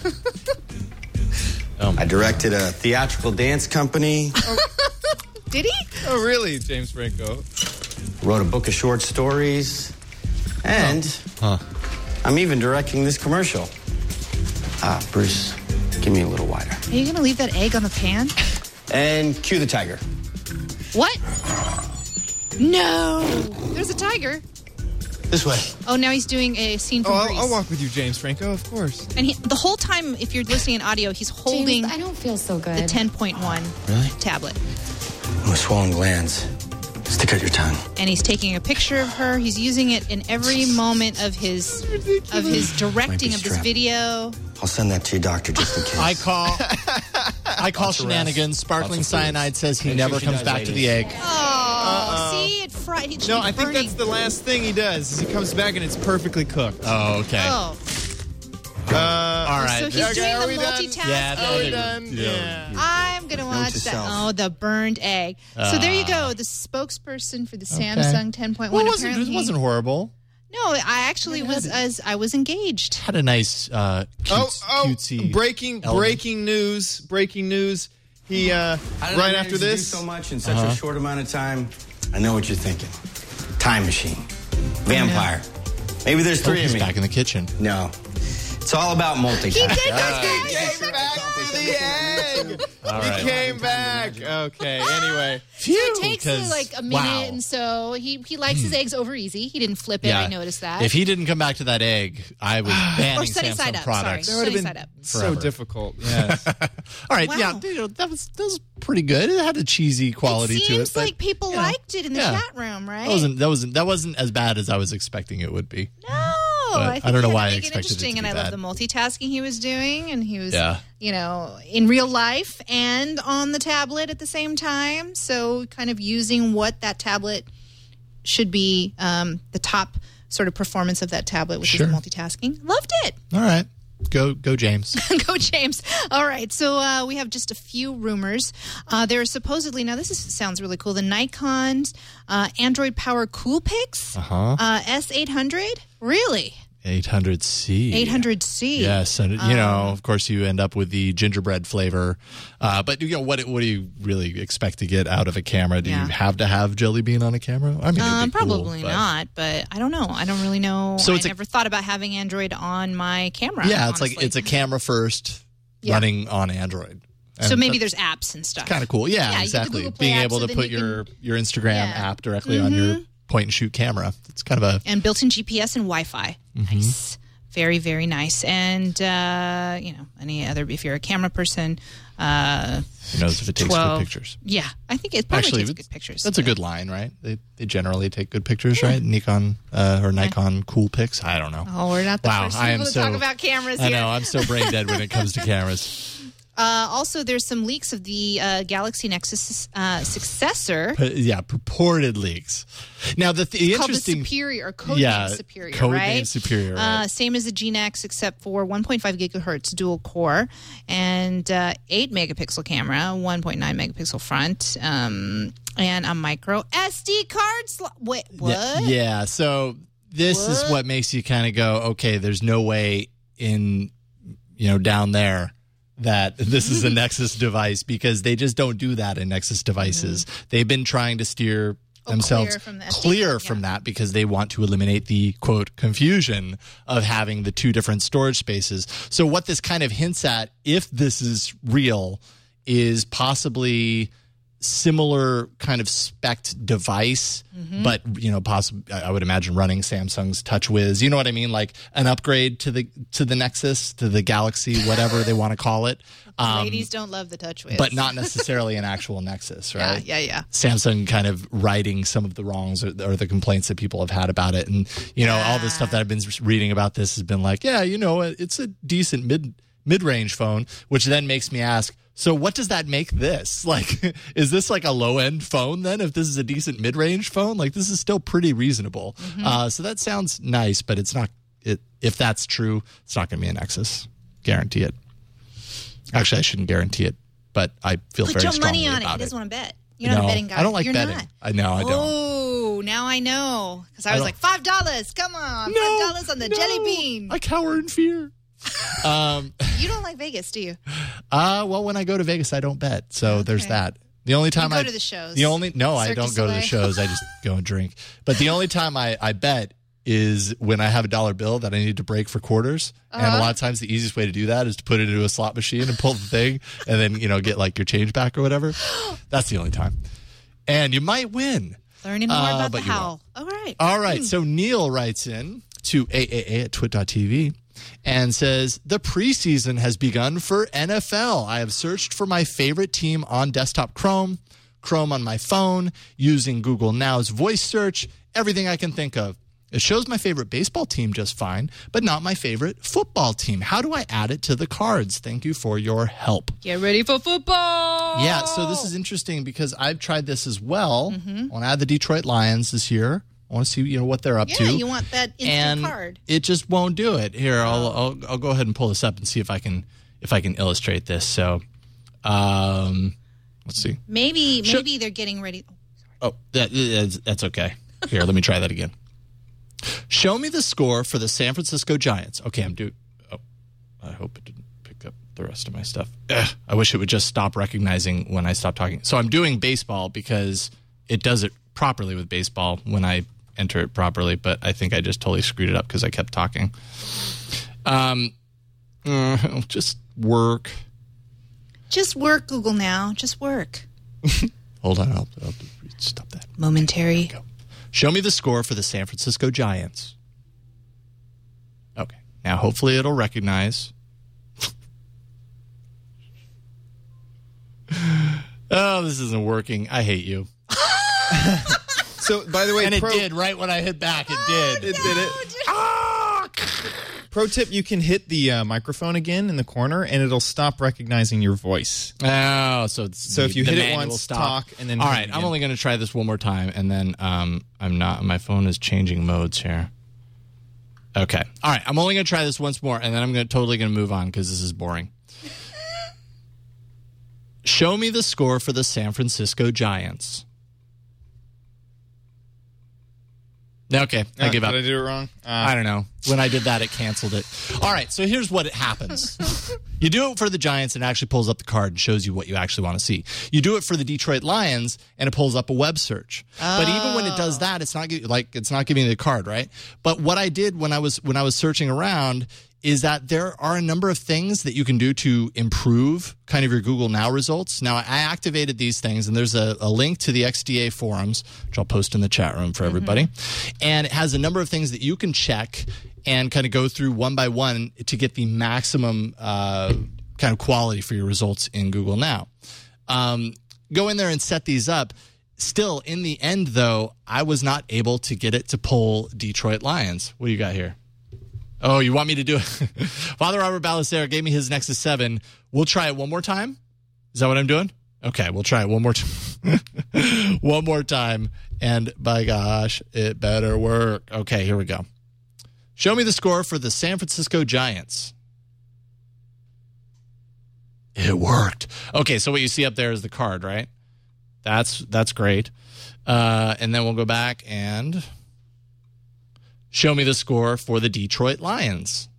I directed a theatrical dance company. Did he? Oh, really, James Franco? Wrote a book of short stories. And I'm even directing this commercial. Bruce, give me a little wider. Are you going to leave that egg on the pan? And cue the tiger. What? No. There's a tiger. This way. Oh, now he's doing a scene from Grease. I'll walk with you, James Franco, of course. And the whole time, if you're listening in audio, he's holding James, I don't feel so good. the 10.1 tablet. With swollen glands. Stick out your tongue. And he's taking a picture of her. He's using it in every moment of his directing of this video. I'll send that to your doctor just in case. I call shenanigans. Sparkling Cyanide says he never comes back to the egg. Oh, see, it fried. No, I think that's the last thing he does. Is he comes back and it's perfectly cooked. Oh, okay. Oh. All right. So he's doing the multitask. Yeah, we're done. Yeah. I'm going to watch that. Oh, the burned egg. So there you go. The spokesperson for the Samsung 10.1. Well, it wasn't horrible. No, I actually I was engaged. Had a nice cutesy breaking news. He right after this. Do so much in such a short amount of time. I know what you're thinking. Time machine, vampire. Maybe there's three of me. Back in the kitchen. No, it's all about multitasking. He did Came back for the egg. He came back. Okay. Anyway, it takes like a minute, and so he likes his eggs over easy. He didn't flip it. I noticed that. If he didn't come back to that egg, I was banning Samsung products. That would have been so difficult. Yes. All right. Wow. Yeah, that was pretty good. It had a cheesy quality to it. Seems like people liked it in the chat room, right? That wasn't as bad as I was expecting it would be. No. I don't know why I expected it to be and I bad. love the multitasking he was doing, and he was, in real life and on the tablet at the same time. So kind of using what that tablet should be, the top sort of performance of that tablet, which is multitasking. Loved it. All right. Go James. Go James. All right. So we have just a few rumors. There are supposedly, now this sounds really cool, the Nikon's Android Power Coolpix S800. Really? 800C. 800C. Yes, and of course, you end up with the gingerbread flavor. But what do you really expect to get out of a camera? Do you have to have Jelly Bean on a camera? I mean, probably cool, not. But I don't know. I don't really know. So I never thought about having Android on my camera. Yeah, it's a camera first running on Android. And so maybe there's apps and stuff. Kind of cool. Yeah, exactly. Being able to put your Instagram app directly on your point and shoot camera. It's kind of and built-in GPS and Wi-Fi. Nice, very, very nice. And any other, if you're a camera person, who knows if it takes good pictures? Yeah, I think it probably takes good pictures. That's a good line, right? They generally take good pictures, right? Nikon cool pics. I don't know. Oh, we're not the first people to talk about cameras here. I know. I'm so brain dead when it comes to cameras. Also, there's some leaks of the Galaxy Nexus successor. Purported leaks. Now, the interesting... called the Superior, or Codename Superior, right? Codename Superior, right. Same as the G-Nex, except for 1.5 gigahertz dual core and 8-megapixel camera, 1.9 megapixel front, and a micro SD card slot. Wait, what? Yeah, so this is what makes you kind of go, okay, there's no way in, down there that this is a Nexus device, because they just don't do that in Nexus devices. They've been trying to steer themselves clear from that because they want to eliminate the, quote, confusion of having the two different storage spaces. So what this kind of hints at, if this is real, is possibly similar kind of spec'd device, but possibly I would imagine running Samsung's TouchWiz. You know what I mean? Like an upgrade to the Nexus, to the Galaxy, whatever they want to call it. Ladies don't love the TouchWiz, but not necessarily an actual Nexus, right? Yeah. Samsung kind of righting some of the wrongs or the complaints that people have had about it, and all the stuff that I've been reading about this has been like, it's a decent mid-range phone, which then makes me ask, so what does that make this? Like, is this like a low-end phone then, if this is a decent mid-range phone? Like, this is still pretty reasonable. So that sounds nice, but it's not. If that's true, it's not going to be a Nexus. Guarantee it. Actually, I shouldn't guarantee it, but I feel very strongly about it. Put your money on it. He doesn't want to bet. You're not a betting guy. I don't like You're betting. Not. I know, I don't. Oh, now I know. Because I was like, $5. Come on. $5 on the Jelly Bean. I cower in fear. You don't like Vegas, do you? Well, when I go to Vegas, I don't bet. So there's that. The only time I go to the shows. I don't go to the shows. I just go and drink. But the only time I bet is when I have a $1 bill that I need to break for quarters. And a lot of times the easiest way to do that is to put it into a slot machine and pull the thing and then, get like your change back or whatever. That's the only time. And you might win. Learning more about the how. All right. So Neil writes in to aaa@twit.tv and says, the preseason has begun for NFL. I have searched for my favorite team on desktop Chrome on my phone, using Google Now's voice search, everything I can think of. It shows my favorite baseball team just fine, but not my favorite football team. How do I add it to the cards? Thank you for your help. Get ready for football. Yeah, so this is interesting because I've tried this as well. I want to add the Detroit Lions this year. I want to see what they're up to. Yeah, you want that instant card. It just won't do it. Here, I'll go ahead and pull this up and see if I can illustrate this. So, let's see. Maybe they're getting ready. Oh, that's okay. Here, let me try that again. Show me the score for the San Francisco Giants. Okay, I'm doing. Oh, I hope it didn't pick up the rest of my stuff. I wish it would just stop recognizing when I stop talking. So I'm doing baseball because it does it properly with baseball when I enter it properly, but I think I just totally screwed it up because I kept talking. Just work. Just work, Google Now. Just work. Hold on, I'll stop that. Momentary. Go. Show me the score for the San Francisco Giants. Okay, now hopefully it'll recognize. Oh, this isn't working. I hate you. So, by the way, and it did right when I hit back. It did. It did it. Pro tip: you can hit the microphone again in the corner, and it'll stop recognizing your voice. Oh, so if you hit it once, talk, and then all right. I'm only going to try this one more time, and then I'm not. My phone is changing modes here. Okay. All right. I'm only going to try this once more, and then I'm totally going to move on because this is boring. Show me the score for the San Francisco Giants. Okay, I give up. Did I do it wrong? I don't know. When I did that, it canceled it. All right, so here's what happens. You do it for the Giants, and it actually pulls up the card and shows you what you actually want to see. You do it for the Detroit Lions, and it pulls up a web search. But even when it does that, it's not giving you the card, right? But what I did when I was searching around is that there are a number of things that you can do to improve kind of your Google Now results. Now, I activated these things, and there's a link to the XDA forums, which I'll post in the chat room for everybody. And it has a number of things that you can check and kind of go through one by one to get the maximum kind of quality for your results in Google Now. Go in there and set these up. Still, in the end, though, I was not able to get it to pull Detroit Lions. What do you got here? Oh, you want me to do it? Father Robert Ballestero gave me his Nexus 7. We'll try it one more time. Is that what I'm doing? Okay, we'll try it one more time. One more time. And by gosh, it better work. Okay, here we go. Show me the score for the San Francisco Giants. It worked. Okay, so what you see up there is the card, right? That's great. And then we'll go back and show me the score for the Detroit Lions.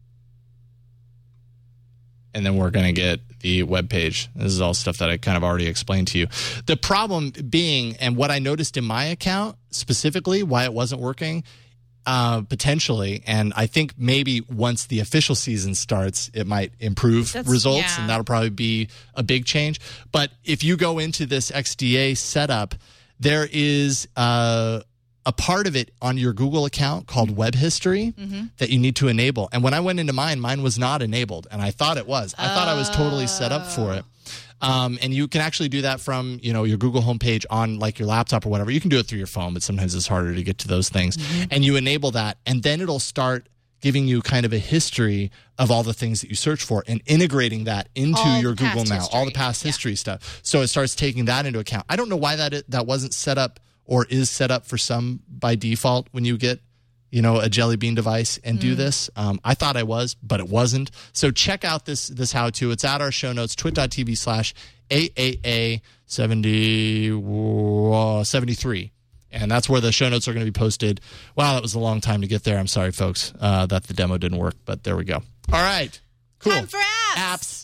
And then we're going to get the webpage. This is all stuff that I kind of already explained to you. The problem being, and what I noticed in my account specifically, why it wasn't working, potentially, and I think maybe once the official season starts, it might improve results, and that'll probably be a big change. But if you go into this XDA setup, there is a part of it on your Google account called Web History that you need to enable. And when I went into mine was not enabled, and I thought it was. I thought I was totally set up for it. And you can actually do that from, your Google homepage on like your laptop or whatever. You can do it through your phone, but sometimes it's harder to get to those things. And you enable that, and then it'll start giving you kind of a history of all the things that you search for and integrating that into your Google Now, all the past history stuff. So it starts taking that into account. I don't know why that wasn't set up or is set up for some by default when you get, a Jelly Bean device and do this. I thought I was, but it wasn't. So check out this how-to. It's at our show notes, twit.tv/AAA73. And that's where the show notes are going to be posted. Wow, that was a long time to get there. I'm sorry, folks, that the demo didn't work, but there we go. All right. Cool. Time for apps.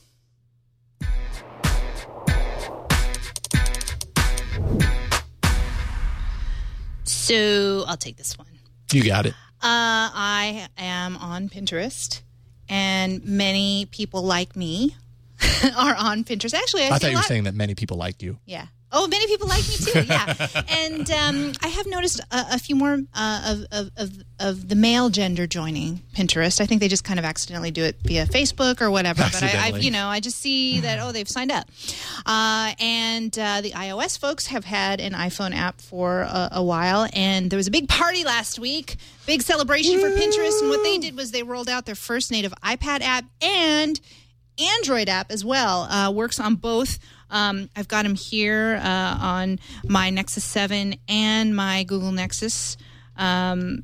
So I'll take this one. You got it. I am on Pinterest, and many people like me are on Pinterest. Actually, I thought you were saying that many people like you. Yeah. Oh, many people like me too. Yeah, and I have noticed a few more of the male gender joining Pinterest. I think they just kind of accidentally do it via Facebook or whatever. But I just see that they've signed up. And the iOS folks have had an iPhone app for a while, and there was a big party last week, big celebration for Pinterest. And what they did was they rolled out their first native iPad app and Android app as well. Works on both. I've got them here on my Nexus 7 and my Google Nexus phone,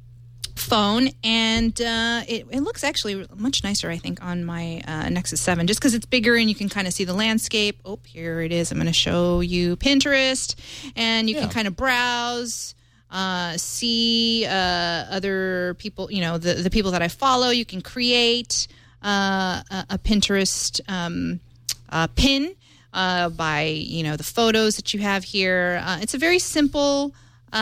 and it looks actually much nicer, I think, on my Nexus 7, just because it's bigger and you can kind of see the landscape. Oh, here it is. I'm going to show you Pinterest, and you can kind of browse, see other people, the people that I follow. You can create a Pinterest pin by the photos that you have here. It's a very simple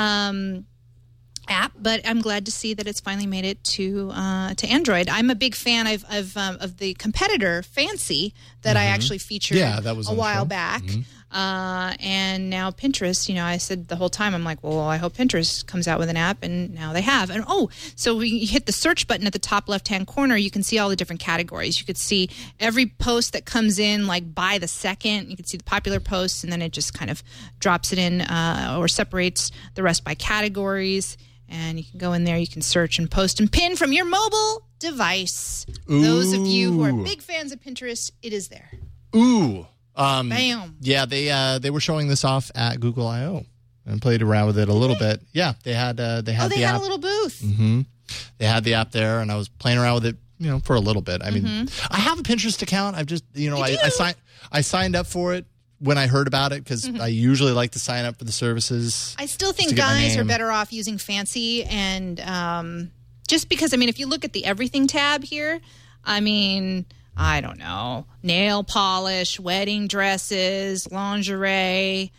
app, but I'm glad to see that it's finally made it to Android. I'm a big fan of the competitor Fancy that I actually featured that was a while back. And now Pinterest, I said the whole time, I'm like, well, I hope Pinterest comes out with an app, and now they have. And so when you hit the search button at the top left-hand corner, you can see all the different categories. You could see every post that comes in, like by the second. You can see the popular posts, and then it just kind of drops it in or separates the rest by categories. And you can go in there, you can search and post and pin from your mobile device. Ooh. Those of you who are big fans of Pinterest, it is there. Ooh. Bam. Yeah, they were showing this off at Google I/O and played around with it a little bit. Yeah, they had a little booth. They had the app there, and I was playing around with it, for a little bit. I mean, I have a Pinterest account. I've just, I signed up for it when I heard about it because I usually like to sign up for the services. I still think guys are better off using Fancy, and just because, I mean, if you look at the everything tab here, I mean, I don't know, nail polish, wedding dresses, lingerie,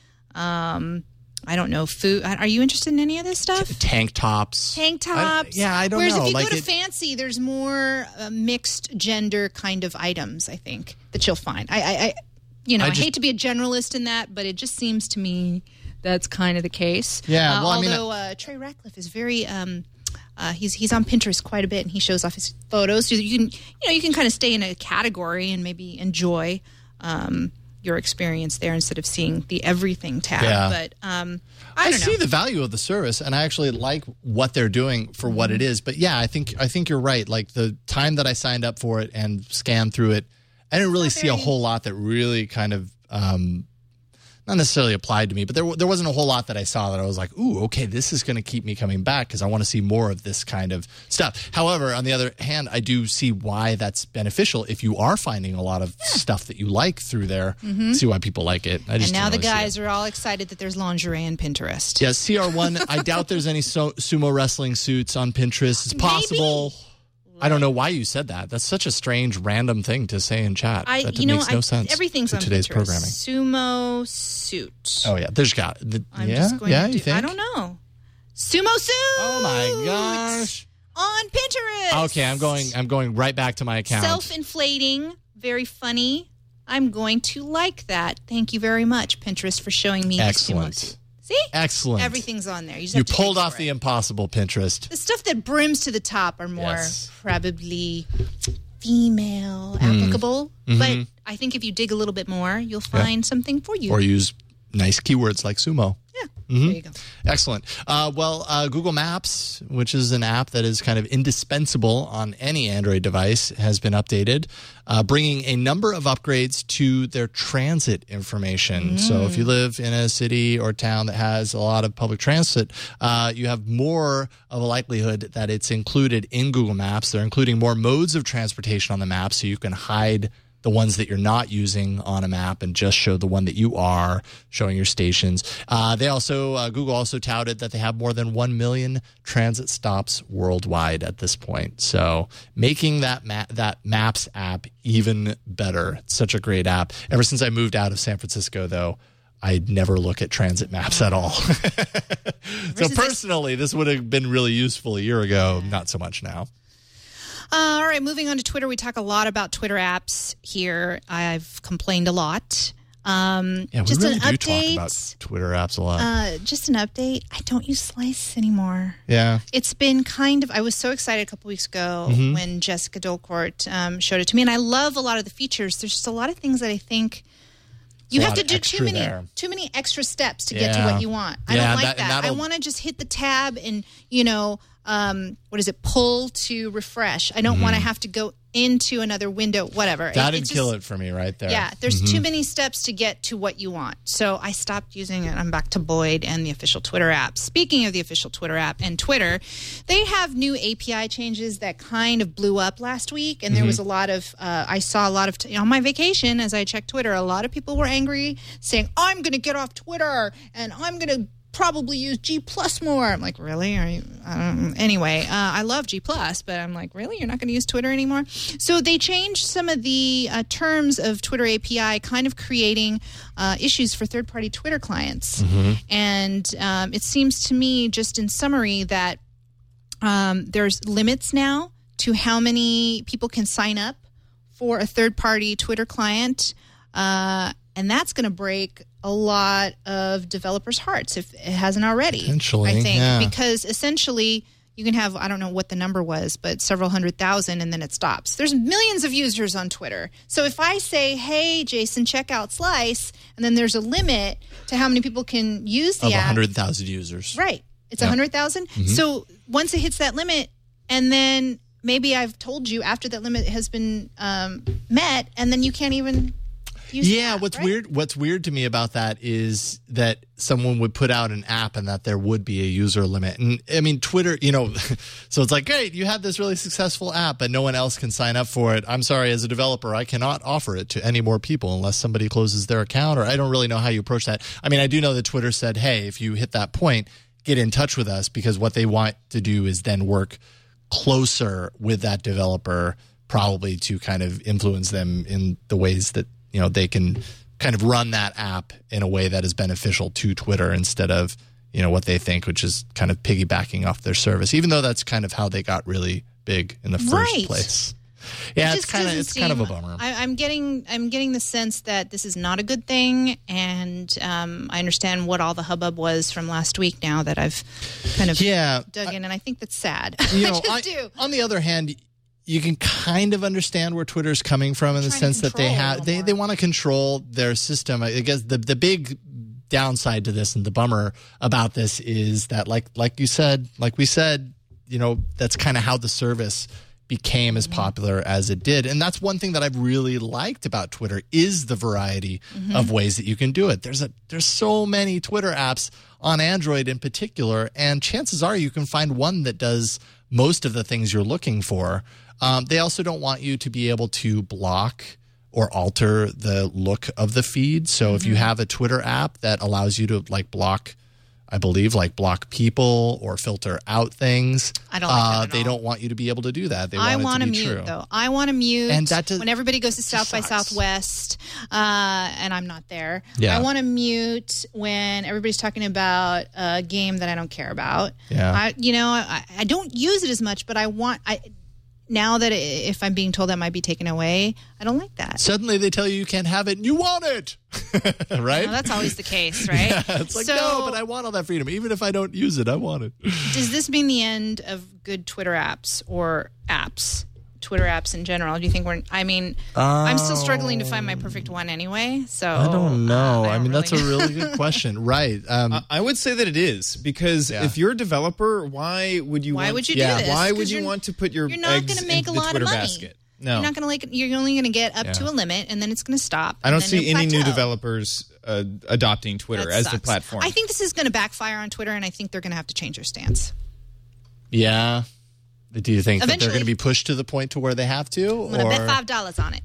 I don't know, food. Are you interested in any of this stuff? Tank tops. I don't know. Whereas if you go to Fancy, there's more mixed gender kind of items, I think, that you'll find. I hate to be a generalist in that, but it just seems to me that's kind of the case. Yeah. Although Trey Ratcliffe is very... he's on Pinterest quite a bit, and he shows off his photos. So you can kind of stay in a category and maybe enjoy your experience there instead of seeing the everything tab. Yeah. But I see the value of the service, and I actually like what they're doing for what it is. But yeah, I think you're right. Like the time that I signed up for it and scanned through it, I didn't really see a whole lot that really kind of not necessarily applied to me, but there wasn't a whole lot that I saw that I was like, ooh, okay, this is going to keep me coming back because I want to see more of this kind of stuff. However, on the other hand, I do see why that's beneficial if you are finding a lot of stuff that you like through there. See why people like it. And now the guys are all excited that there's lingerie on Pinterest. Yeah, CR1, I doubt there's any sumo wrestling suits on Pinterest. It's possible. Maybe. I don't know why you said that. That's such a strange, random thing to say in chat. That makes no sense. Everything's on today's Pinterest. Programming. Sumo suit. Oh yeah, there's got. You think? I don't know. Sumo suit. Oh my gosh. On Pinterest. Okay, I'm going right back to my account. Self-inflating, very funny. I'm going to like that. Thank you very much, Pinterest, for showing me excellent. The sumo suit. See? Excellent. Everything's on there. You pulled off the impossible, Pinterest. The stuff that brims to the top are more probably female applicable. But I think if you dig a little bit more, you'll find something for you. Or use nice keywords like sumo. Yeah. There you go. Excellent. Google Maps, which is an app that is kind of indispensable on any Android device, has been updated, bringing a number of upgrades to their transit information. So if you live in a city or town that has a lot of public transit, you have more of a likelihood that it's included in Google Maps. They're including more modes of transportation on the map, so you can hide the ones that you're not using on a map and just show the one that you are, showing your stations. Google also touted that they have more than 1 million transit stops worldwide at this point. So making that Maps app even better. It's such a great app. Ever since I moved out of San Francisco, though, I never look at transit maps at all. So personally, this would have been really useful a year ago. Not so much now. All right, moving on to Twitter. We talk a lot about Twitter apps here. I've complained a lot. We just really an do update. talk about Twitter apps a lot. Just an update. I don't use Slice anymore. Yeah. It's been I was so excited a couple weeks ago when Jessica Dolcourt showed it to me. And I love a lot of the features. There's just a lot of things that I think you have to do too many extra steps to get to what you want. I don't like that. I want to just hit the tab and, pull to refresh. I don't want to have to go into another window, whatever. That'd kill it for me right there. Yeah, there's too many steps to get to what you want. So I stopped using it. I'm back to Boyd and the official Twitter app. Speaking of the official Twitter app and Twitter, they have new API changes that kind of blew up last week. And there was a lot of, I saw a lot of, on my vacation, as I checked Twitter, a lot of people were angry saying, I'm going to get off Twitter and I'm going to probably use G Plus more. I'm like, really? Are you? Anyway, I love G Plus, but I'm like, really? You're not going to use Twitter anymore? So they changed some of the terms of Twitter API, kind of creating issues for third-party Twitter clients. And it seems to me, just in summary, that there's limits now to how many people can sign up for a third-party Twitter client. And that's going to break a lot of developers' hearts if it hasn't already. Potentially, I think, because essentially you can have, I don't know what the number was, but several 100,000 and then it stops. There's millions of users on Twitter. So if I say, hey, Jason, check out Slice, and then there's a limit to how many people can use the app. 100,000 users. Right. It's 100,000. So once it hits that limit, and then maybe I've told you after that limit has been met, and then you can't even What's weird to me about that is that someone would put out an app and that there would be a user limit. And I mean, Twitter, so it's like, great, you have this really successful app, but no one else can sign up for it. I'm sorry, as a developer, I cannot offer it to any more people unless somebody closes their account, or I don't really know how you approach that. I mean, I do know that Twitter said, hey, if you hit that point, get in touch with us, because what they want to do is then work closer with that developer, probably to kind of influence them in the ways that they can kind of run that app in a way that is beneficial to Twitter instead of, what they think, which is kind of piggybacking off their service, even though that's kind of how they got really big in the first place. Yeah, it's kind of a bummer. I'm getting the sense that this is not a good thing, and I understand what all the hubbub was from last week now that I've kind of dug in, and I think that's sad. I do. On the other hand, you can kind of understand where Twitter's coming from in the sense that they want to control their system. I guess the big downside to this and the bummer about this is that like we said, that's kind of how the service became as popular as it did. And that's one thing that I've really liked about Twitter is the variety of ways that you can do it. There's so many Twitter apps on Android in particular, and chances are you can find one that does most of the things you're looking for. They also don't want you to be able to block or alter the look of the feed. So if you have a Twitter app that allows you to block, I believe, block people or filter out things, I don't like that they don't want you to be able to do that. I want to mute, though. I want to mute when everybody goes to South by Southwest, and I'm not there. Yeah. I want to mute when everybody's talking about a game that I don't care about. Yeah. I don't use it as much, but now that if I'm being told that might be taken away, I don't like that. Suddenly they tell you can't have it and you want it. Right? No, that's always the case, right? Yeah, it's no, but I want all that freedom. Even if I don't use it, I want it. Does this mean the end of good Twitter apps or apps? Twitter apps in general? Do you think I'm still struggling to find my perfect one anyway. So I don't know. That's a really good question. Right. I would say that it is, because if you're a developer, why would you do this? Why would you want to put your eggs into the Twitter basket? No. You're not going to you're only going to get up to a limit, and then it's going to stop. I don't see any new developers adopting Twitter as the platform. I think this is going to backfire on Twitter, and I think they're going to have to change their stance. Yeah. Do you think that they're going to be pushed to the point to where they have to? I'm going to bet $5 on it.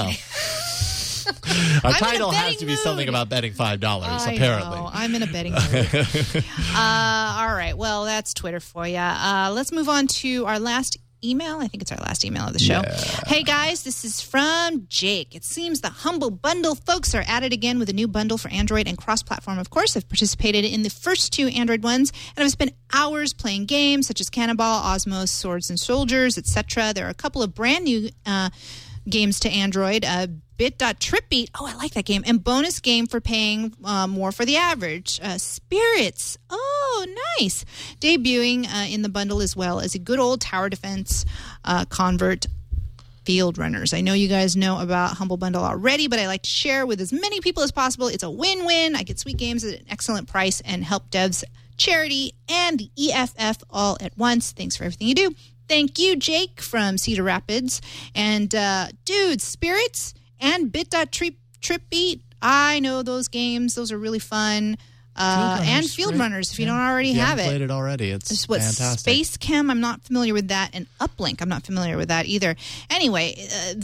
Our title has to be something about betting $5, apparently. Know. I'm in a betting mood. All right. Well, that's Twitter for you. Let's move on to our last email. I think it's our last email of the show. Yeah. Hey, guys, this is from Jake. It seems the Humble Bundle folks are at it again with a new bundle for Android and cross-platform, of course. I've participated in the first two Android ones, and I've spent hours playing games such as Cannonball, Osmos, Swords and Soldiers, etc. There are a couple of brand new games to Android, Bit.Trip-Beat. Oh, I like that game. And bonus game for paying more for the average. Spirits. Oh, nice. Debuting in the bundle as well as a good old tower defense convert Field Runners. I know you guys know about Humble Bundle already, but I like to share with as many people as possible. It's a win-win. I get sweet games at an excellent price and help devs, charity, and the EFF all at once. Thanks for everything you do. Thank you, Jake from Cedar Rapids. And, dude, Spirits and Bit.Trip-Beat. I know those games. Those are really fun. And Field Runners, if you don't already have it. Played it already. It's fantastic. Space Chem, I'm not familiar with that. And Uplink, I'm not familiar with that either. Anyway,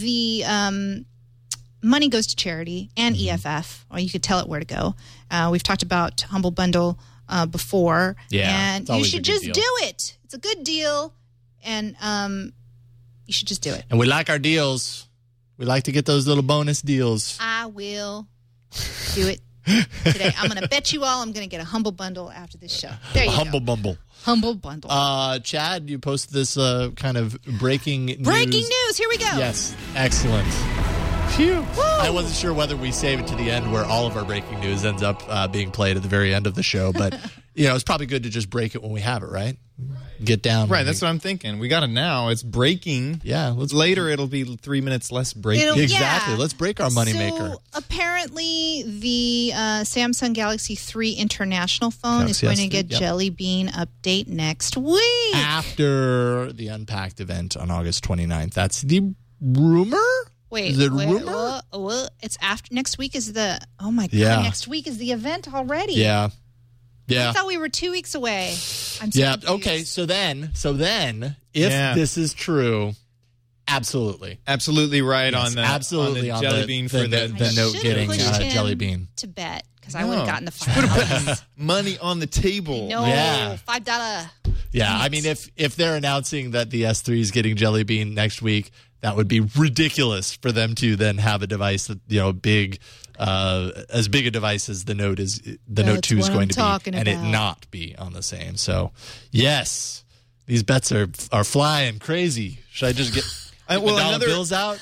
the money goes to charity and EFF, or you could tell it where to go. We've talked about Humble Bundle before. Yeah, and you should just do it. It's a good deal. And you should just do it. And we like our deals. We like to get those little bonus deals. I will do it today. I'm going to bet you all I'm going to get a Humble Bundle after this show. There you go. Humble Bundle. Humble Bundle. Chad, you posted this kind of breaking news. Breaking news. Here we go. Yes. Excellent. Phew. Woo. I wasn't sure whether we save it to the end where all of our breaking news ends up being played at the very end of the show. But, it's probably good to just break it when we have it, right? Get down. Right, that's what I'm thinking. We got it now. It's breaking. Yeah. Later, it'll be 3 minutes less breaking. Exactly. Let's break our moneymaker. So, apparently, the Samsung Galaxy 3 International phone is going to get Jelly Bean update next week. After the Unpacked event on August 29th. That's the rumor? Wait, is it rumor? It's after next week is the. Oh my God! Next week is the event already. Yeah. I thought we were 2 weeks away. I'm so confused. Okay. So then, if this is true, absolutely right yes, on the absolutely on the jelly bean for the note getting jelly bean to bet because I would have gotten the $5. Money on the table. No, $5. Yeah, I mean, if they're announcing that the S3 is getting jelly bean next week, that would be ridiculous for them to then have a device that big. As big a device as the Note is, the Note 2 is going to be, and it not be on the same. So, yes, these bets are flying crazy. Should I just get $1 bills out?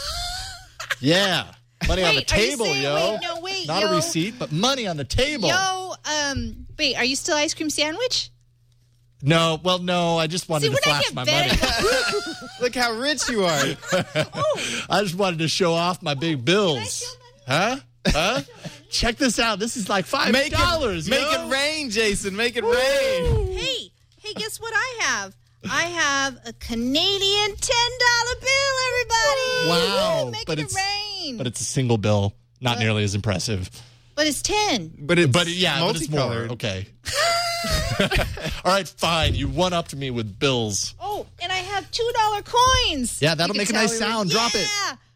Yeah, money on the table, Not a receipt, but money on the table. Wait, are you still ice cream sandwich? No, I just wanted to flash my money. Look how rich you are. I just wanted to show off my big bills. Huh? Check this out. This is like $5. Make it rain, Jason. Make it rain. Hey, guess what I have? I have a Canadian $10 bill, everybody. Wow. Making it rain. But it's a single bill. Not nearly as impressive. But it's 10. But it's more. Okay. All right, fine. You one-upped me with bills. Oh, and I have $2 coins. Yeah, that'll make a nice sound. Drop it.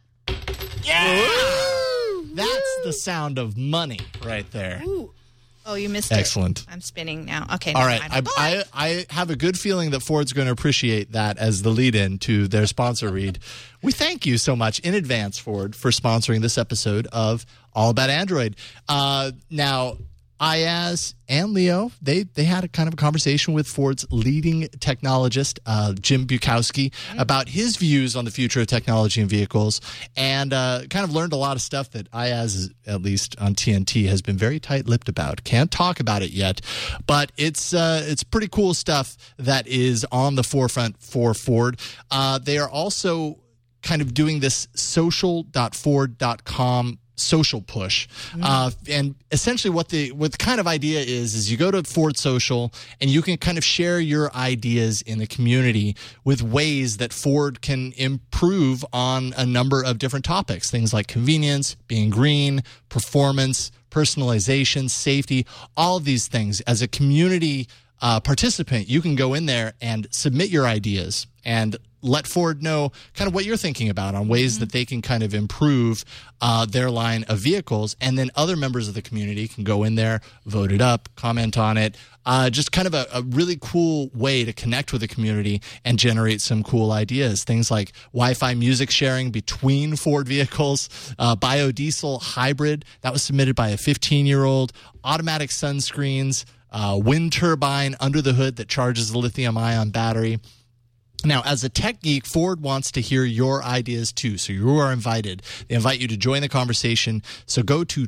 Yeah. That's the sound of money right there. Ooh. Oh, you missed Excellent. I'm spinning now. Okay. All right. I have a good feeling that Ford's going to appreciate that as the lead-in to their sponsor read. We thank you so much in advance, Ford, for sponsoring this episode of All About Android. Now, Ayaz and Leo, they had a kind of a conversation with Ford's leading technologist, Jim Bukowski, about his views on the future of technology in vehicles, and kind of learned a lot of stuff that Ayaz, at least on TNT, has been very tight-lipped about. Can't talk about it yet, but it's pretty cool stuff that is on the forefront for Ford. They are also kind of doing this social.ford.com social push. And essentially what the kind of idea is you go to Ford Social and you can kind of share your ideas in the community with ways that Ford can improve on a number of different topics. Things like convenience, being green, performance, personalization, safety, all of these things. As a community participant, you can go in there and submit your ideas and let Ford know kind of what you're thinking about on ways that they can kind of improve their line of vehicles. And then other members of the community can go in there, vote it up, comment on it. Just kind of a really cool way to connect with the community and generate some cool ideas. Things like Wi-Fi music sharing between Ford vehicles, biodiesel hybrid, that was submitted by a 15-year-old, automatic sunscreens, wind turbine under the hood that charges the lithium-ion battery. Now, as a tech geek, Ford wants to hear your ideas too, so you are invited. They invite you to join the conversation. So go to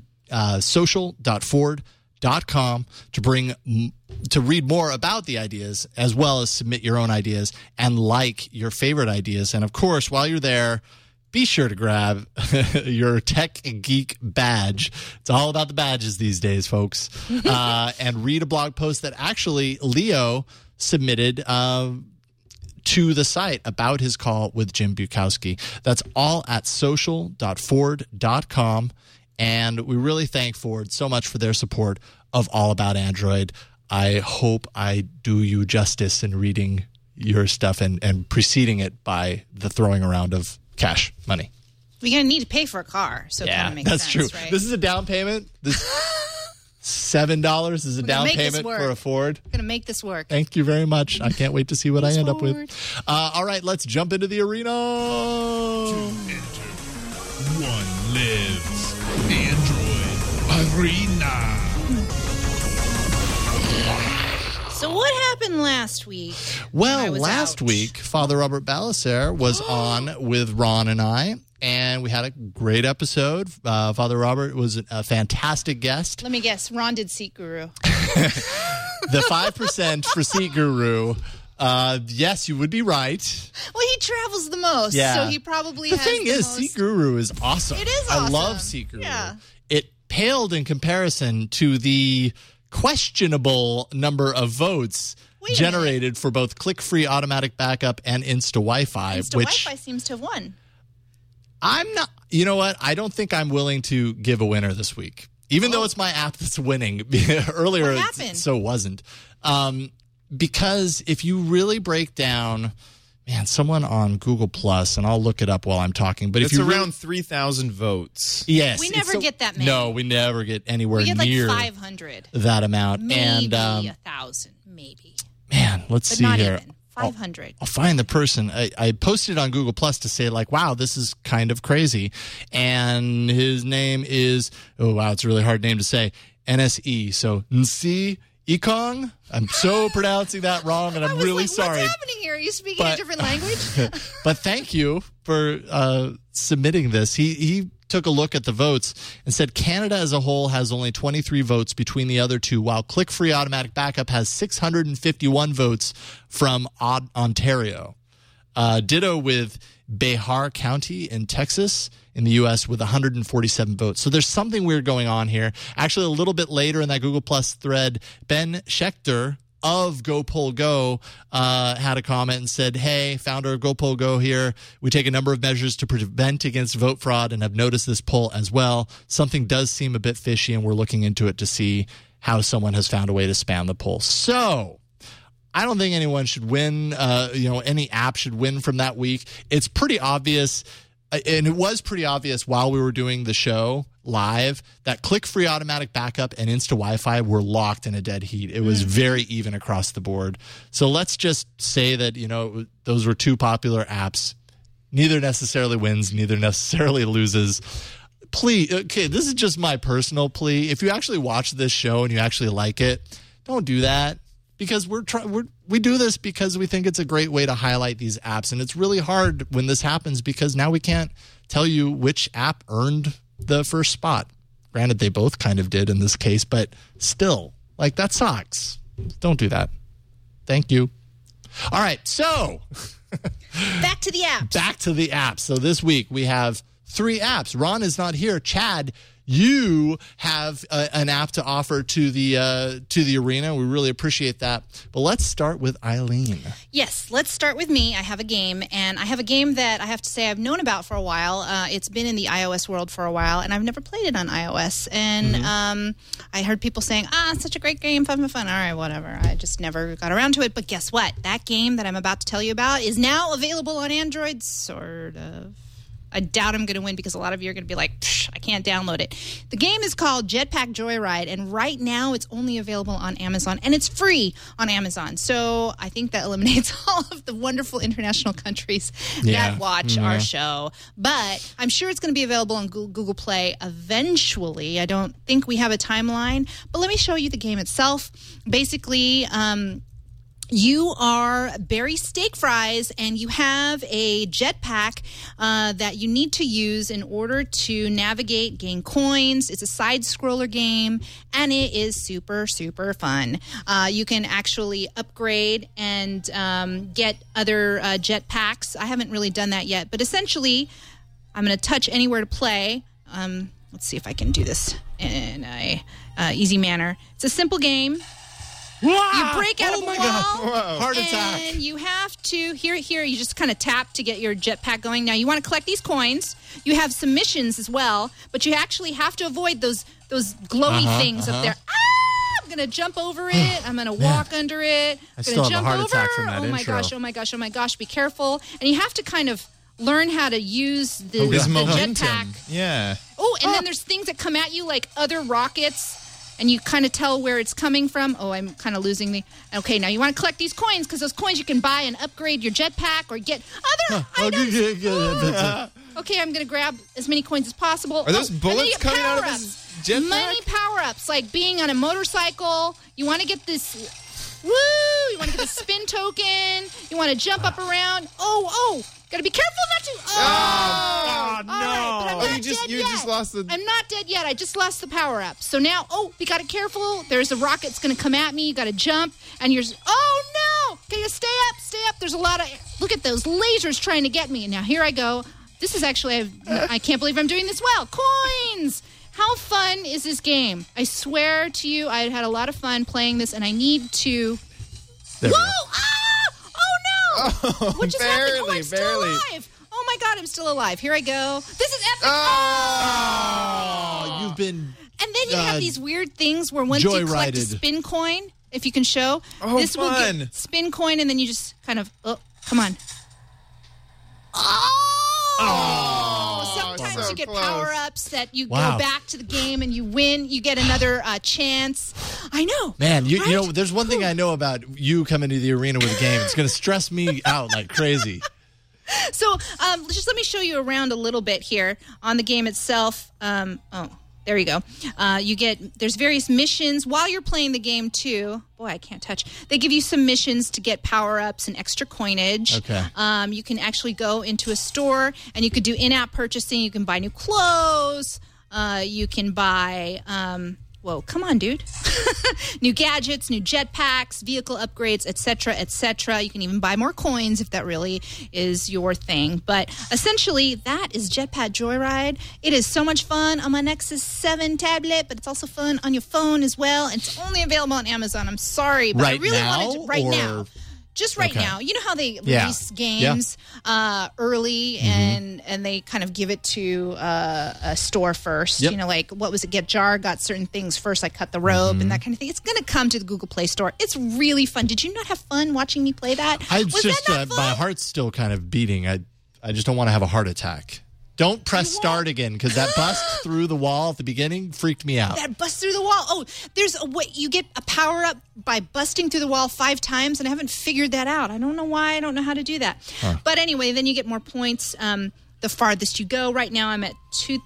social.ford.com to read more about the ideas, as well as submit your own ideas and like your favorite ideas. And of course, while you're there, be sure to grab your Tech Geek badge. It's all about the badges these days, folks. And read a blog post that actually Leo submitted to the site about his call with Jim Bukowski. That's all at social.ford.com. And we really thank Ford so much for their support of All About Android. I hope I do you justice in reading your stuff and preceding it by the throwing around of cash money. We're going to need to pay for a car, so it kind of makes sense, true. Right? This is a down payment. This $7 is a down payment for a Ford. We're going to make this work. Thank you very much. I can't wait to see what I end up with. All right, let's jump into the arena. 2 enter, 1 lives. Android Arena. So what happened last week? Well, last week, Father Robert Balacer was on with Ron and I, and we had a great episode. Father Robert was a fantastic guest. Let me guess. Ron did Seat Guru. The 5% for Seat Guru. Yes, you would be right. Well, he travels the most, so he probably has the most. Seat Guru is awesome. It is awesome. I love Seat Guru. Yeah. It paled in comparison to the questionable number of votes generated for both click-free automatic backup and Insta Wi-Fi. Insta Wi-Fi seems to have won. I'm not. You know what? I don't think I'm willing to give a winner this week, even though it's my app that's winning. Earlier, so wasn't. Because if you really break down, man, someone on Google Plus, and I'll look it up while I'm talking. But it's around 3,000 votes. Yes, we never get that many. No, we never get anywhere near like 500. That amount. Maybe 1,000, maybe. Man, let's see not here. Even. 500. I'll find the person. I posted on Google Plus to say, like, wow, this is kind of crazy. And his name is, oh, wow, it's a really hard name to say, NSE. So, Nsi Ikong. I'm so pronouncing that wrong, and I'm really sorry. What's happening here? Are you speaking a different language? But thank you for submitting this. He took a look at the votes and said Canada as a whole has only 23 votes between the other two, while Click-Free Automatic Backup has 651 votes from Ontario. Ditto with Behar County in Texas in the U.S. with 147 votes. So there's something weird going on here. Actually, a little bit later in that Google Plus thread, Ben Schechter of GoPolGo had a comment and said, hey, founder of GoPolGo here. We take a number of measures to prevent against vote fraud and have noticed this poll as well. Something does seem a bit fishy, and we're looking into it to see how someone has found a way to spam the poll. So I don't think anyone should win, any app should win from that week. It's pretty obvious, and it was pretty obvious while we were doing the show live, that Click-Free Automatic Backup and Insta Wi-Fi were locked in a dead heat. It was very even across the board. So let's just say that, those were two popular apps. Neither necessarily wins, neither necessarily loses. Please, okay, this is just my personal plea. If you actually watch this show and you actually like it, don't do that. Because we do this because we think it's a great way to highlight these apps. And it's really hard when this happens because now we can't tell you which app earned the first spot. Granted, they both kind of did in this case, but still, like, that sucks. Don't do that. Thank you. All right, so back to the apps. Back to the apps. So this week we have 3 apps. Ron is not here. Chad, you have an app to offer to the arena. We really appreciate that. But let's start with Eileen. Yes, let's start with me. I have a game, and I have a game that I have to say I've known about for a while. It's been in the iOS world for a while, and I've never played it on iOS. And I heard people saying, it's such a great game, fun. All right, whatever. I just never got around to it. But guess what? That game that I'm about to tell you about is now available on Android, sort of. I doubt I'm going to win because a lot of you are going to be like, I can't download it. The game is called Jetpack Joyride, and right now it's only available on Amazon, and it's free on Amazon. So I think that eliminates all of the wonderful international countries that watch our show. But I'm sure it's going to be available on Google Play eventually. I don't think we have a timeline, but let me show you the game itself. Basically, you are Barry Steak Fries, and you have a jetpack that you need to use in order to navigate, gain coins. It's a side-scroller game, and it is super, super fun. You can actually upgrade and get other jetpacks. I haven't really done that yet, but essentially, I'm going to touch anywhere to play. Let's see if I can do this in a easy manner. It's a simple game. You break out of a wall, heart attack. And you have to, here, you just kind of tap to get your jetpack going. Now, you want to collect these coins. You have some missions as well, but you actually have to avoid those glowy things up there. I'm going to jump over it. I'm going to walk under it. I'm going to jump over. Oh my gosh, be careful. And you have to kind of learn how to use the jetpack. Yeah. Oh, and then there's things that come at you like other rockets. And you kind of tell where it's coming from. Oh, I'm kind of losing the... Okay, now you want to collect these coins, because those coins you can buy and upgrade your jetpack or get other items. Okay, I'm going to grab as many coins as possible. Are those bullets coming out of his jetpack? Many power-ups, like being on a motorcycle. You want to get this... Woo! You want to get the spin token. You want to jump up around. Oh! Gotta be careful not to. Oh no! Right, but I'm not you just lost the. I'm not dead yet. I just lost the power up. So now, we gotta careful. There's a rocket that's gonna come at me. You gotta jump, and you're. Oh no! Okay, you stay up. There's a lot of. Look at those lasers trying to get me. And now here I go. This is actually. I can't believe I'm doing this well. Coins. How fun is this game? I swear to you, I had a lot of fun playing this, and I need to. Whoa! Oh no! What just happened? Oh, I'm still alive. Oh my God, I'm still alive. Here I go. This is epic. Oh, you've been. And then you have these weird things where once you collect a spin coin, if you can show, this will get spin coin, and then you just kind of, come on. Sometimes you get power-ups that you go back to the game and you win. You get another chance. I know. Man, you know, there's one thing I know about you coming to the arena with a game. It's going to stress me out like crazy. So just let me show you around a little bit here on the game itself. There you go. There's various missions while you're playing the game too. Boy, I can't touch. They give you some missions to get power-ups and extra coinage. Okay. You can actually go into a store and you could do in-app purchasing. You can buy new clothes. You can buy, whoa, come on, dude. New gadgets, new jetpacks, vehicle upgrades, etc., etc. You can even buy more coins if that really is your thing. But essentially, that is Jetpack Joyride. It is so much fun on my Nexus 7 tablet, but it's also fun on your phone as well. And it's only available on Amazon. I'm sorry, but I really wanted to now. Just right now. You know how they release games early and they kind of give it to a store first? Yep. You know, like, what was it? Get Jar got certain things first, like Cut the Rope and that kind of thing. It's going to come to the Google Play Store. It's really fun. Did you not have fun watching me play that? My heart's still kind of beating. I just don't want to have a heart attack. Don't press start again, because that bust through the wall at the beginning freaked me out. That bust through the wall. Oh, there's a way you get a power up by busting through the wall 5 times, and I haven't figured that out. I don't know why. I don't know how to do that. But anyway, then you get more points the farthest you go. Right now, I'm at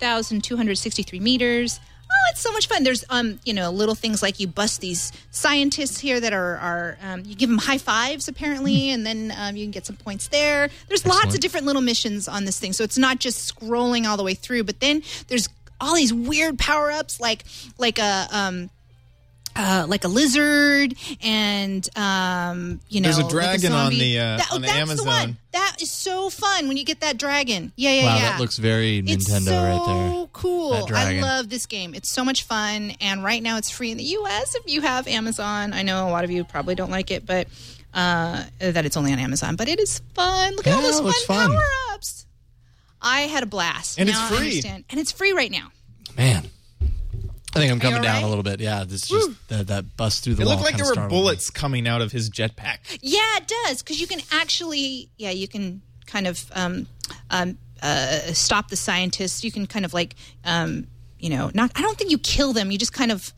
2,263 meters. Oh, it's so much fun. There's, little things like you bust these scientists here that are you give them high fives, apparently, and then you can get some points there. There's lots of different little missions on this thing. So it's not just scrolling all the way through, but then there's all these weird power-ups like a lizard, and there's a dragon on the Amazon. The one. That is so fun when you get that dragon. Yeah. That looks very Nintendo right there. So cool. I love this game. It's so much fun, and right now it's free in the U.S. if you have Amazon. I know a lot of you probably don't like it, but that it's only on Amazon. But it is fun. Look at all those fun power-ups. I had a blast. And now it's free. I understand. And it's free right now. Man. I think I'm coming down a little bit. Yeah, this just that bust through the wall. It looked like there were bullets coming out of his jetpack. Yeah, it does, because you can actually, you can kind of stop the scientists. You can kind of like, I don't think you kill them. You just kind of,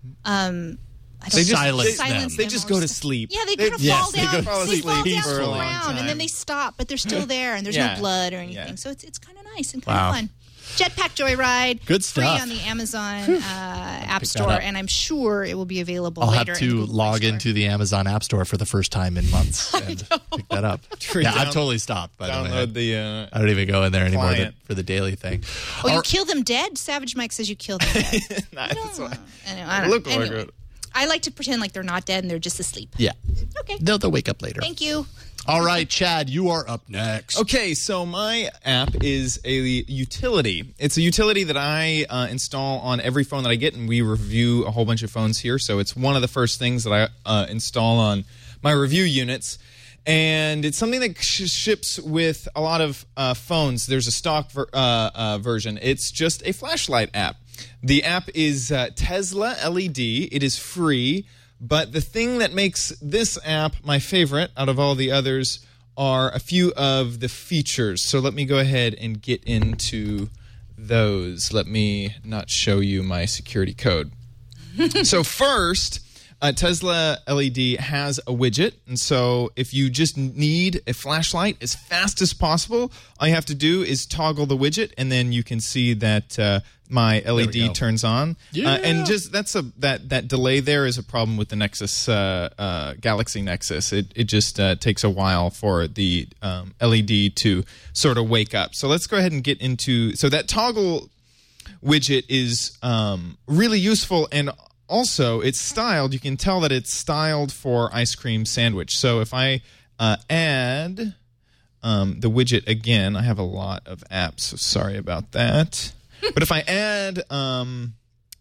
silence them. They just go to sleep. Yeah, they kind of fall down. They fall down to for the a long ground, time. and then they stop, but they're still there, and there's no blood or anything. So it's kind of nice and kind of fun. Jetpack Joyride, good stuff. Free on the Amazon App Store, and I'm sure it will be available I'll later. I'll have to log into the Amazon App Store for the first time in months and pick that up. I've totally stopped, by the way. I don't even go in there anymore for the daily thing. Oh, you kill them dead? Savage Mike says you kill them dead. Anyway, I like to pretend like they're not dead and they're just asleep. Yeah. Okay. They'll wake up later. Thank you. All right, Chad, you are up next. Okay, so my app is a utility. It's a utility that I install on every phone that I get, and we review a whole bunch of phones here. So it's one of the first things that I install on my review units. And it's something that ships with a lot of phones. There's a stock version. It's just a flashlight app. The app is Tesla LED. It is free. But the thing that makes this app my favorite out of all the others are a few of the features. So let me go ahead and get into those. Let me not show you my security code. So first, Tesla LED has a widget. And so if you just need a flashlight as fast as possible, all you have to do is toggle the widget, and then you can see that my LED turns on. And just that delay there is a problem with the Nexus, Galaxy Nexus. It just takes a while for the LED to sort of wake up. So let's go ahead and get into... So that toggle widget is really useful, and also it's styled. You can tell that it's styled for ice cream sandwich. So if I add the widget again, I have a lot of apps, so sorry about that. But if I add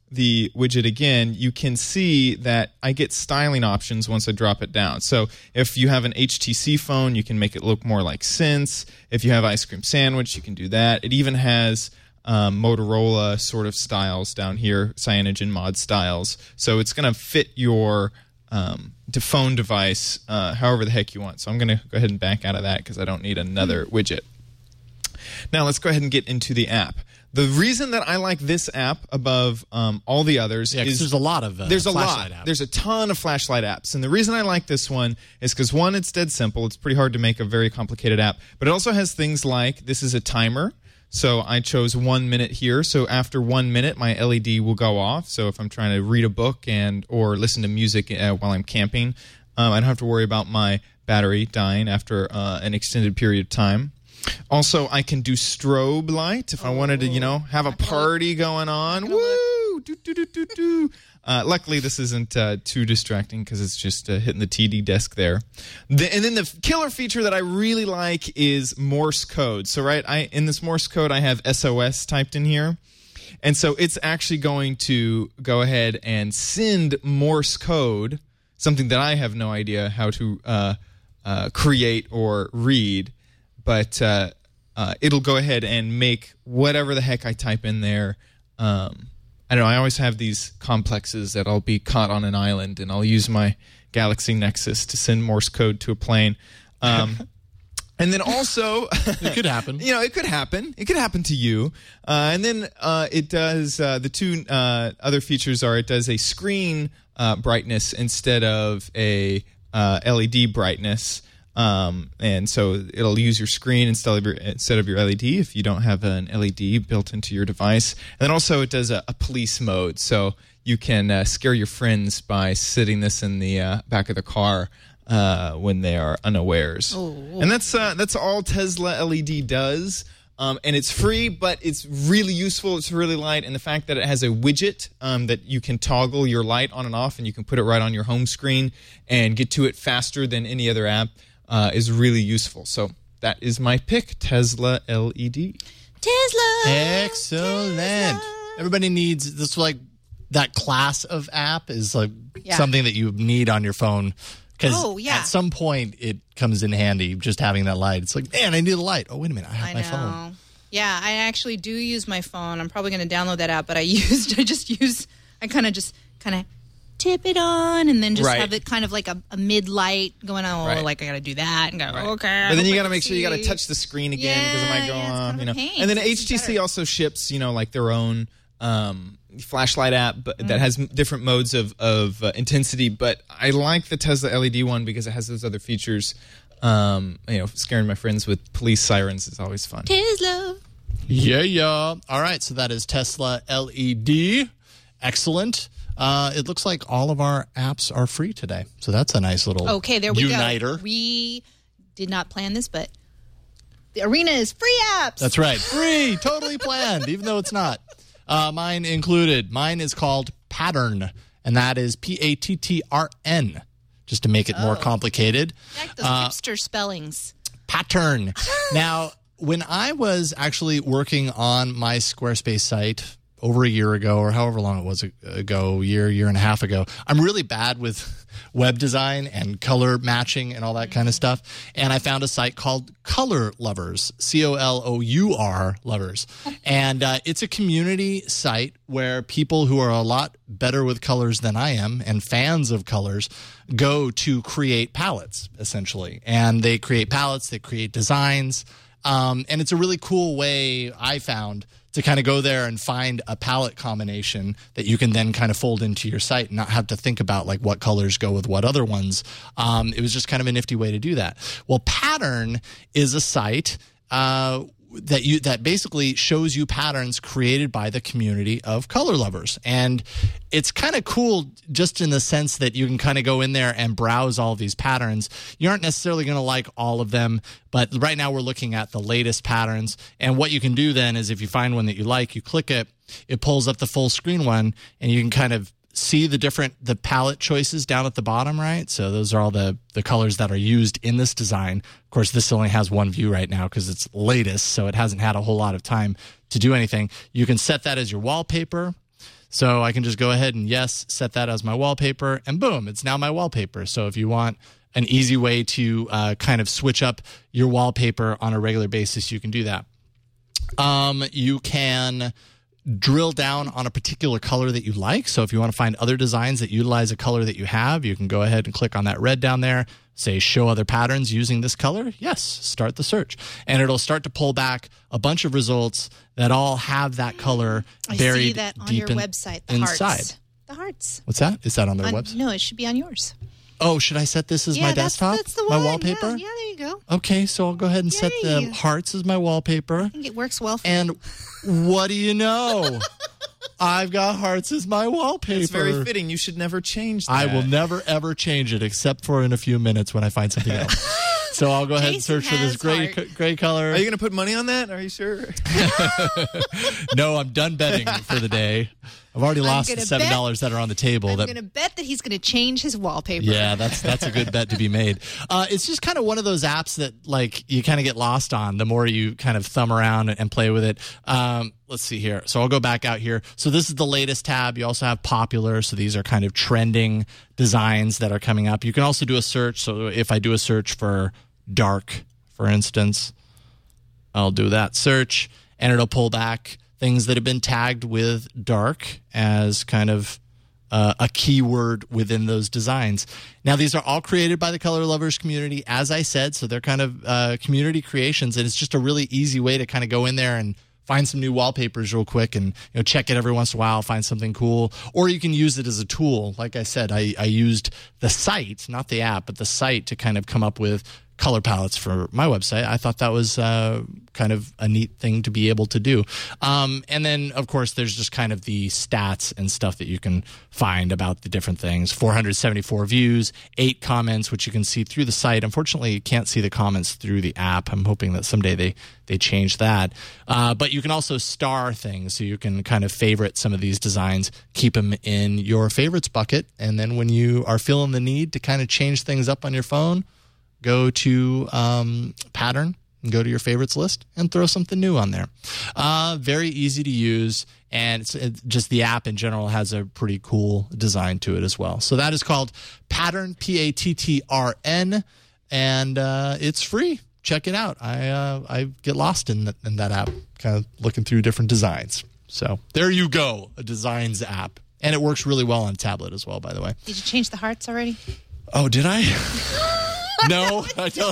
the widget again, you can see that I get styling options once I drop it down. So if you have an HTC phone, you can make it look more like Sense. If you have Ice Cream Sandwich, you can do that. It even has Motorola sort of styles down here, Cyanogen mod styles. So it's going to fit your phone device however the heck you want. So I'm going to go ahead and back out of that because I don't need another widget. Now let's go ahead and get into the app. The reason that I like this app above all the others is there's a lot of apps. There's a ton of flashlight apps. And the reason I like this one is because, one, it's dead simple. It's pretty hard to make a very complicated app. But it also has things like, this is a timer. So I chose 1 minute here. So after 1 minute, my LED will go off. So if I'm trying to read a book or listen to music while I'm camping, I don't have to worry about my battery dying after an extended period of time. Also, I can do strobe light if I wanted to, have a party going on. Woo! Luckily, this isn't too distracting because it's just hitting the TD desk there. And then the killer feature that I really like is Morse code. So, in this Morse code, I have SOS typed in here. And so it's actually going to go ahead and send Morse code, something that I have no idea how to create or read. But it'll go ahead and make whatever the heck I type in there. I don't know. I always have these complexes that I'll be caught on an island, and I'll use my Galaxy Nexus to send Morse code to a plane. And then also, it could happen. It could happen. It could happen to you. And then it does the two other features are it does a screen brightness instead of a LED brightness. And so it'll use your screen instead of your LED if you don't have an LED built into your device. And then also it does a police mode, so you can scare your friends by sitting this in the back of the car when they are unawares. Oh. And that's all Tesla LED does. And it's free, but it's really useful. It's really light. And the fact that it has a widget that you can toggle your light on and off, and you can put it right on your home screen and get to it faster than any other app is really useful. So that is my pick, Tesla LED. Tesla! Excellent. Tesla. Everybody needs this, that class of app is something that you need on your phone. Because at some point it comes in handy just having that light. It's like, man, I need a light. Oh, wait a minute, I have my phone. Yeah, I actually do use my phone. I'm probably going to download that app, but I kind of tip it on and then just have it kind of like a mid-light going on. I got to do that and go, okay. But then you got to make sure you got to touch the screen again because it might go off. And then HTC also ships, their own flashlight app that has different modes of intensity. But I like the Tesla LED one because it has those other features. Scaring my friends with police sirens is always fun. Tesla. Yeah. All right, so that is Tesla LED. Excellent. It looks like all of our apps are free today. So that's a nice little uniter. Go. We did not plan this, but the Arena is free apps. That's right. Free. Totally planned, even though it's not. Mine included. Mine is called Pattern, and that is Pattrn, just to make it more complicated. I like those hipster spellings. Pattern. Now, when I was actually working on my Squarespace site over a year ago, or however long it was ago, year and a half ago, I'm really bad with web design and color matching and all that kind of stuff. And I found a site called Color Lovers, COLOUR Lovers. And it's a community site where people who are a lot better with colors than I am and fans of colors go to create palettes, essentially. And they create palettes, they create designs. And it's a really cool way, I found, to kind of go there and find a palette combination that you can then kind of fold into your site and not have to think about what colors go with what other ones. It was just kind of a nifty way to do that. Well, Pattern is a site that basically shows you patterns created by the community of color lovers. And it's kind of cool just in the sense that you can kind of go in there and browse all these patterns. You aren't necessarily going to like all of them, but right now we're looking at the latest patterns. And what you can do then is if you find one that you like, you click it, it pulls up the full screen one, and you can kind of see the palette choices down at the bottom, right? So those are all the colors that are used in this design. Of course, this only has one view right now because it's latest, so it hasn't had a whole lot of time to do anything. You can set that as your wallpaper. So I can just go ahead and, set that as my wallpaper, and boom, it's now my wallpaper. So if you want an easy way to kind of switch up your wallpaper on a regular basis, you can do that. You can drill down on a particular color that you like. So if you want to find other designs that utilize a color that you have, you can go ahead and click on that red down there, say show other patterns using this color. Yes, start the search. And it'll start to pull back a bunch of results that all have that color buried I see that on deep your website, the inside. Hearts. The hearts. What's that? Is that on their website? No, it should be on yours. Oh, should I set this as my desktop? That's the my one. wallpaper? Yeah, there you go. Okay, so I'll go ahead and set the hearts as my wallpaper. I think it works well for And what do you know? I've got hearts as my wallpaper. It's very fitting. You should never change that. I will never, ever change it except for in a few minutes when I find something else. So I'll go ahead and search for this gray color. Are you going to put money on that? Are you sure? No, I'm done betting for the day. I've already lost the $7 that are on the table. I'm going to bet that he's going to change his wallpaper. Yeah, that's a good bet to be made. It's just kind of one of those apps that like you kind of get lost on the more you kind of thumb around and play with it. Let's see here. So I'll go back out here. So this is the latest tab. You also have popular. So these are kind of trending designs that are coming up. You can also do a search. So if I do a search for dark, for instance, I'll do that search and it'll pull back things that have been tagged with dark as kind of a keyword within those designs. Now, these are all created by the Color Lovers community, as I said, so they're kind of community creations, and it's just a really easy way to kind of go in there and find some new wallpapers real quick and check it every once in a while, find something cool. Or you can use it as a tool. Like I said, I used the site, not the app, but the site to kind of come up with color palettes for my website. I thought that was kind of a neat thing to be able to do. And then, of course, there's just kind of the stats and stuff that you can find about the different things. 474 views, 8 comments, which you can see through the site. Unfortunately, you can't see the comments through the app. I'm hoping that someday they change that. But you can also star things, so you can kind of favorite some of these designs, keep them in your favorites bucket, and then when you are feeling the need to kind of change things up on your phone, go to pattern and go to your favorites list and throw something new on there. Very easy to use, and it's just the app in general has a pretty cool design to it as well. So that is called Pattern, Pattrn, and it's free. Check it out. I get lost in that app, kind of looking through different designs. So there you go, a designs app. And it works really well on tablet as well, by the way. Did you change the hearts already? Oh, did I? No, I don't.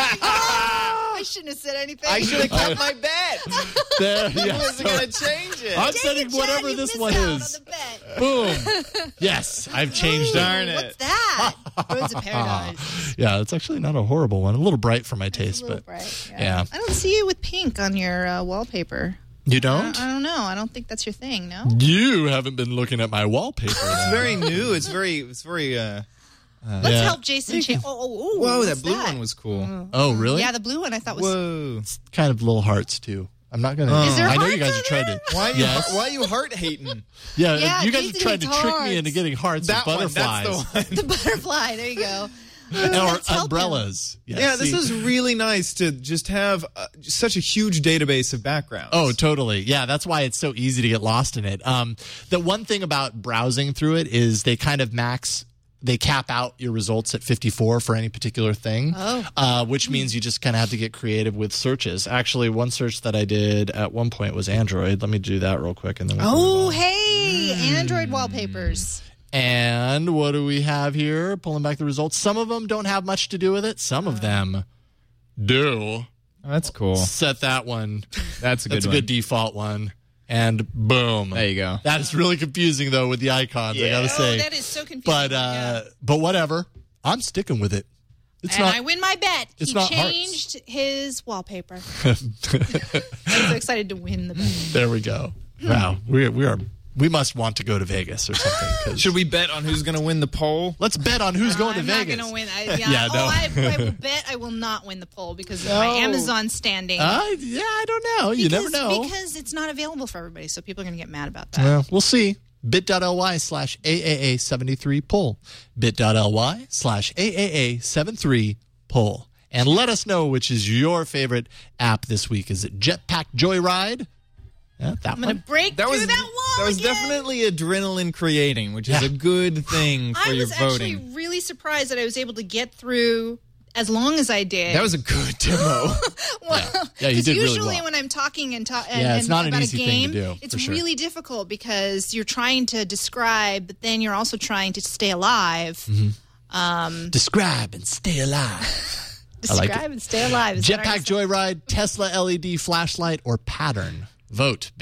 I shouldn't have said anything. I should have kept my bet. I wasn't going to change it. I'm setting whatever this one is. Boom. Yes, I've changed it. Darn it. What's that? Roads of Paradise. Yeah, it's actually not a horrible one. A little bright for my taste, but bright, yeah. I don't see you with pink on your wallpaper. You don't? I don't know. I don't think that's your thing, no? You haven't been looking at my wallpaper. It's very new. It's very Let's help Jason change. Whoa, that blue one was cool. Oh, really? Yeah, the blue one I thought was... Whoa. It's kind of little hearts, too. I'm not going to... Is there I know hearts you guys on are trying there? to... Why are you heart hating? Yeah, you guys Jason are trying to hates trick hearts. me into getting hearts That and one, butterflies. that's the one. The butterfly. There you go. Or umbrellas. Yeah, this is really nice to just have such a huge database of backgrounds. Oh, totally. Yeah, that's why it's so easy to get lost in it. The one thing about browsing through it is they kind of they cap out your results at 54 for any particular thing, which means you just kind of have to get creative with searches. Actually, one search that I did at one point was Android. Let me do that real quick. And then Android wallpapers. And what do we have here? Pulling back the results. Some of them don't have much to do with it. Some of them do. Oh, that's cool. Set that one. That's a good default one. And boom. There you go. That is really confusing, though, with the icons, I got to say. That is so confusing. But whatever. I'm sticking with it. I win my bet. It's he not changed his wallpaper. I'm so excited to win the bet. There we go. Wow. We must want to go to Vegas or something. Should we bet on who's going to win the poll? Let's bet on who's going to Vegas. I'm not going to win. I will bet I will not win the poll because of my Amazon standing. I don't know. You never know. Because it's not available for everybody, so people are going to get mad about that. Well, we'll see. bit.ly/AAA73poll. bit.ly/AAA73poll. And let us know which is your favorite app this week. Is it Jetpack Joyride? Yeah, I'm going to break through that wall. That was definitely adrenaline creating, which is a good thing for your voting. I was actually really surprised that I was able to get through as long as I did. That was a good demo. You did really well. Usually when I'm talking and it's not about an easy a game, thing to do, it's really difficult because you're trying to describe, but then you're also trying to stay alive. Mm-hmm. Describe and stay alive. Describe and stay alive. Jetpack Joyride, Tesla LED flashlight, or pattern. Vote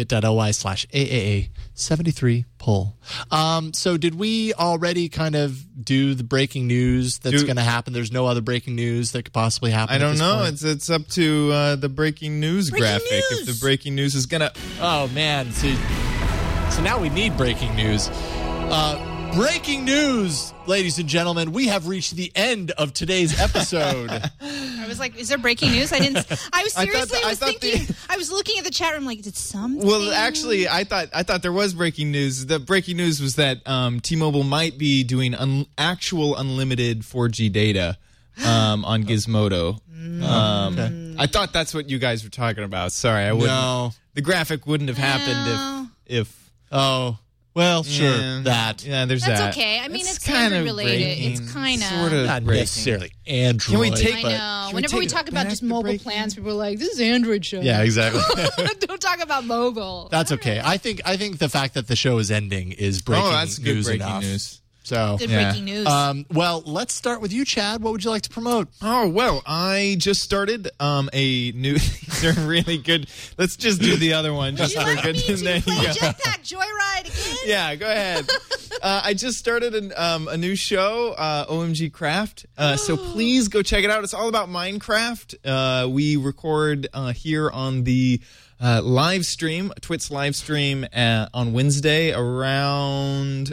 bit.ly/AAA73 poll. So did we already kind of do the breaking news that's going to happen? There's no other breaking news that could possibly happen. I don't know. It's up to the breaking news graphic. If the breaking news is going to... Oh, man. So now we need breaking news. Breaking news, ladies and gentlemen. We have reached the end of today's episode. I was like, is there breaking news? I was seriously thinking. I was looking at the chat room like, did something? Well, actually, I thought there was breaking news. The breaking news was that T-Mobile might be doing actual unlimited 4G data on Gizmodo. Okay. I thought that's what you guys were talking about. Sorry, I wouldn't. No. The graphic wouldn't have happened if. Oh. Well, sure, that's okay. I mean, it's kind of related. It's kind of not necessarily Android. I know. Whenever we talk about just mobile plans, people are like, "This is Android show." Yeah, exactly. Don't talk about mobile. That's okay. I think the fact that the show is ending is breaking news. That's good breaking news. So good breaking news. Well, let's start with you, Chad. What would you like to promote? Oh, well, I just started a new. These are really good. Let's just do the other one. Just for good. There you go. Jetpack Joyride again? Yeah, go ahead. I just started a new show, OMG Craft. So please go check it out. It's all about Minecraft. We record here on the live stream, Twit's live stream on Wednesday around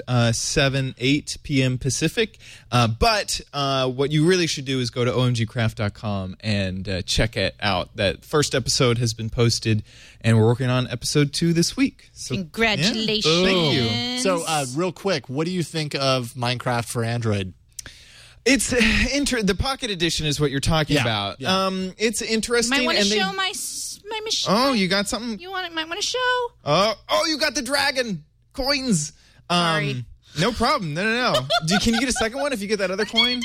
8 p.m. Pacific. But what you really should do is go to omgcraft.com and check it out. That first episode has been posted, and we're working on episode 2 this week. So, congratulations. Yeah. Thank you. So real quick, what do you think of Minecraft for Android? It's the Pocket Edition is what you're talking about. Yeah. It's interesting. Might want to show my machine. Oh, you got something? Might want to show. Oh, you got the dragon coins. Sorry. No problem. No. Can you get a second one if you get that other coin?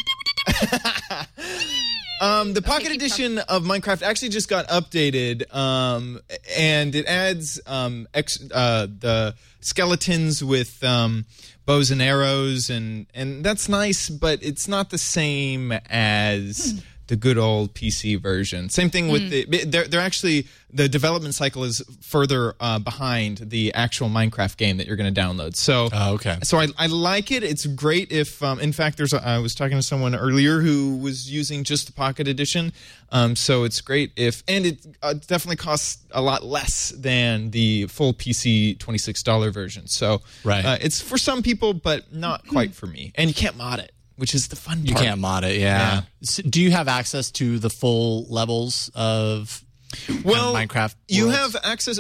The Pocket Edition of Minecraft actually just got updated, and it adds the skeletons with bows and arrows, and that's nice, but it's not the same as the good old PC version. Same thing with they're actually, the development cycle is further behind the actual Minecraft game that you're going to download. So, So I like it. It's great if, in fact, I was talking to someone earlier who was using just the Pocket Edition. So it's great and it definitely costs a lot less than the full PC $26 version. So it's for some people, but not quite for me. And you can't mod it, which is the fun part. You can't mod it, yeah. Do you have access to the full levels of Minecraft? You have access.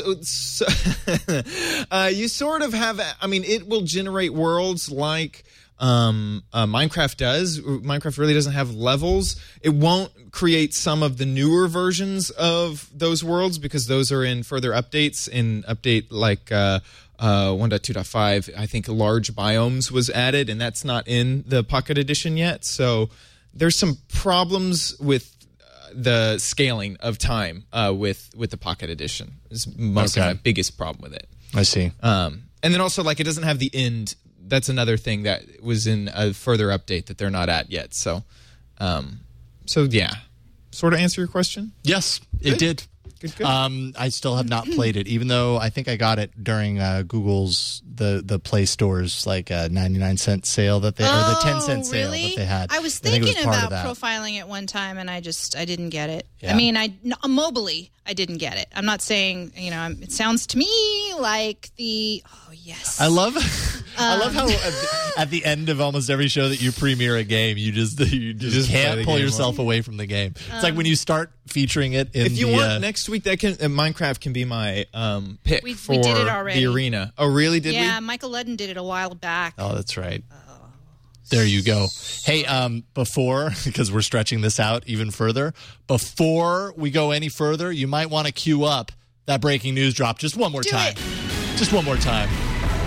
You sort of have. I mean, it will generate worlds like Minecraft does. Minecraft really doesn't have levels. It won't create some of the newer versions of those worlds because those are in further updates. In update like 1.2.5, I think large biomes was added, and that's not in the Pocket Edition yet. So there's some problems with the scaling of time with the Pocket Edition. Is mostly my biggest problem with it. I see. And then also, like, it doesn't have the end. That's another thing that was in a further update that they're not at yet. So, yeah. Sort of answer your question? Yes, it did. Good. I still have not played it, even though I think I got it during Google's the Play Store's like 99-cent sale that they or the 10-cent sale that they had. I was thinking about profiling it one time, and I didn't get it. Yeah. I mean, mobily I didn't get it. I'm not saying it sounds to me like yes. I love how at the end of almost every show that you premiere a game, you just can't pull yourself away from the game. It's like when you start featuring it in. If you want next week, that Minecraft can be my pick for we did it already. The arena. Oh, really? Did we? Yeah, Michael Ludden did it a while back. Oh, that's right. There you go. Hey, before, because we're stretching this out even further, before we go any further, you might want to queue up that breaking news drop just one more time. Just one more time.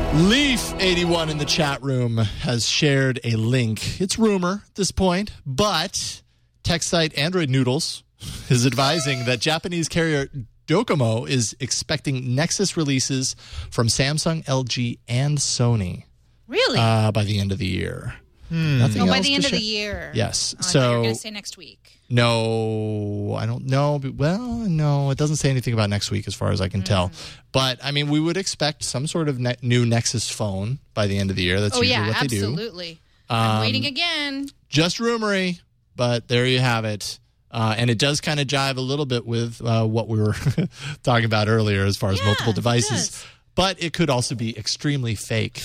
Leaf81 in the chat room has shared a link. It's rumor at this point, but tech site Android Noodles is advising that Japanese carrier Docomo is expecting Nexus releases from Samsung, LG, and Sony. Really? By the end of the year. Nothing else by the end of share? the year. Yes. I thought you were going to say next week. No, I don't know. Well, no, it doesn't say anything about next week as far as I can tell. But, I mean, we would expect some sort of new Nexus phone by the end of the year. That's usually what they do. Absolutely. I'm waiting again. Just rumory, but there you have it. And it does kind of jive a little bit with what we were talking about earlier as far as multiple devices. But it could also be extremely fake.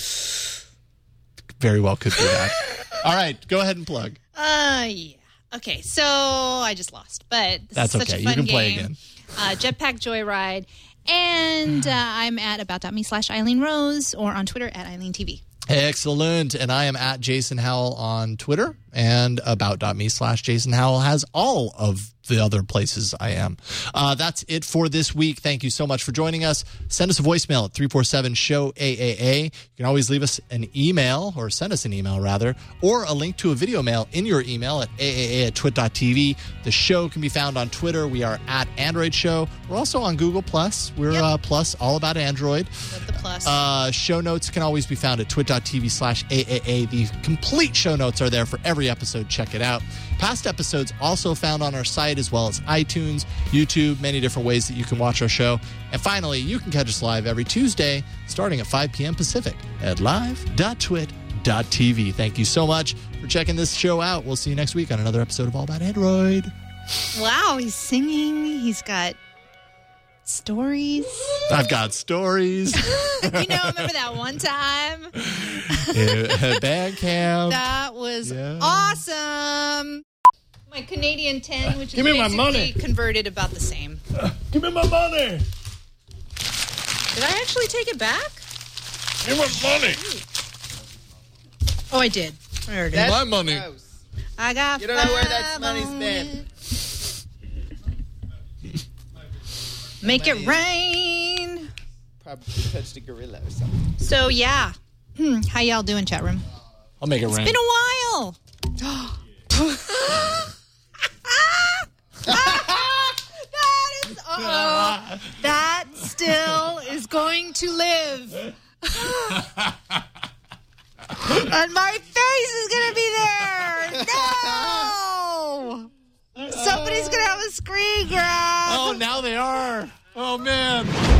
Very well could be that. All right, go ahead and plug. Yeah. Okay, so I just lost, but that's such okay. A fun You can game. Play again. Jetpack Joyride, and I'm at about.me/Eileen Rose or on Twitter at Eileen TV. Excellent. And I am at Jason Howell on Twitter, and about.me/Jason Howell has all of the other places I am. That's it for this week. Thank you so much for joining us. Send us a voicemail at 347-SHOW-AAA. You can always leave us an email, or send us an email rather, or a link to a video mail in your email at aaa@twit.tv. The show can be found on Twitter. We are at Android Show. We're also on Google+. We're Plus, all about Android. With the plus. Show notes can always be found at twit.tv/AAA. The complete show notes are there for every episode. Check it out. Past episodes also found on our site, as well as iTunes, YouTube, many different ways that you can watch our show. And finally, you can catch us live every Tuesday starting at 5 p.m. Pacific at live.twit.tv. Thank you so much for checking this show out. We'll see you next week on another episode of All About Android. Wow, he's singing. He's got stories. I've got stories. Remember that one time? Band camp. That was awesome. My Canadian 10, which is Give me my basically money. Converted about the same. Give me my money. Did I actually take it back? Give me my money. Oh, I did. There it is. My money. I got. You don't know where that money's been. Make it rain. Probably touched a gorilla or something. So yeah, how y'all doing, chat room? I'll make it rain. It's been a while. That still is going to live. And my face is going to be there. No! Somebody's going to have a screen grab. Oh, now they are. Oh, man.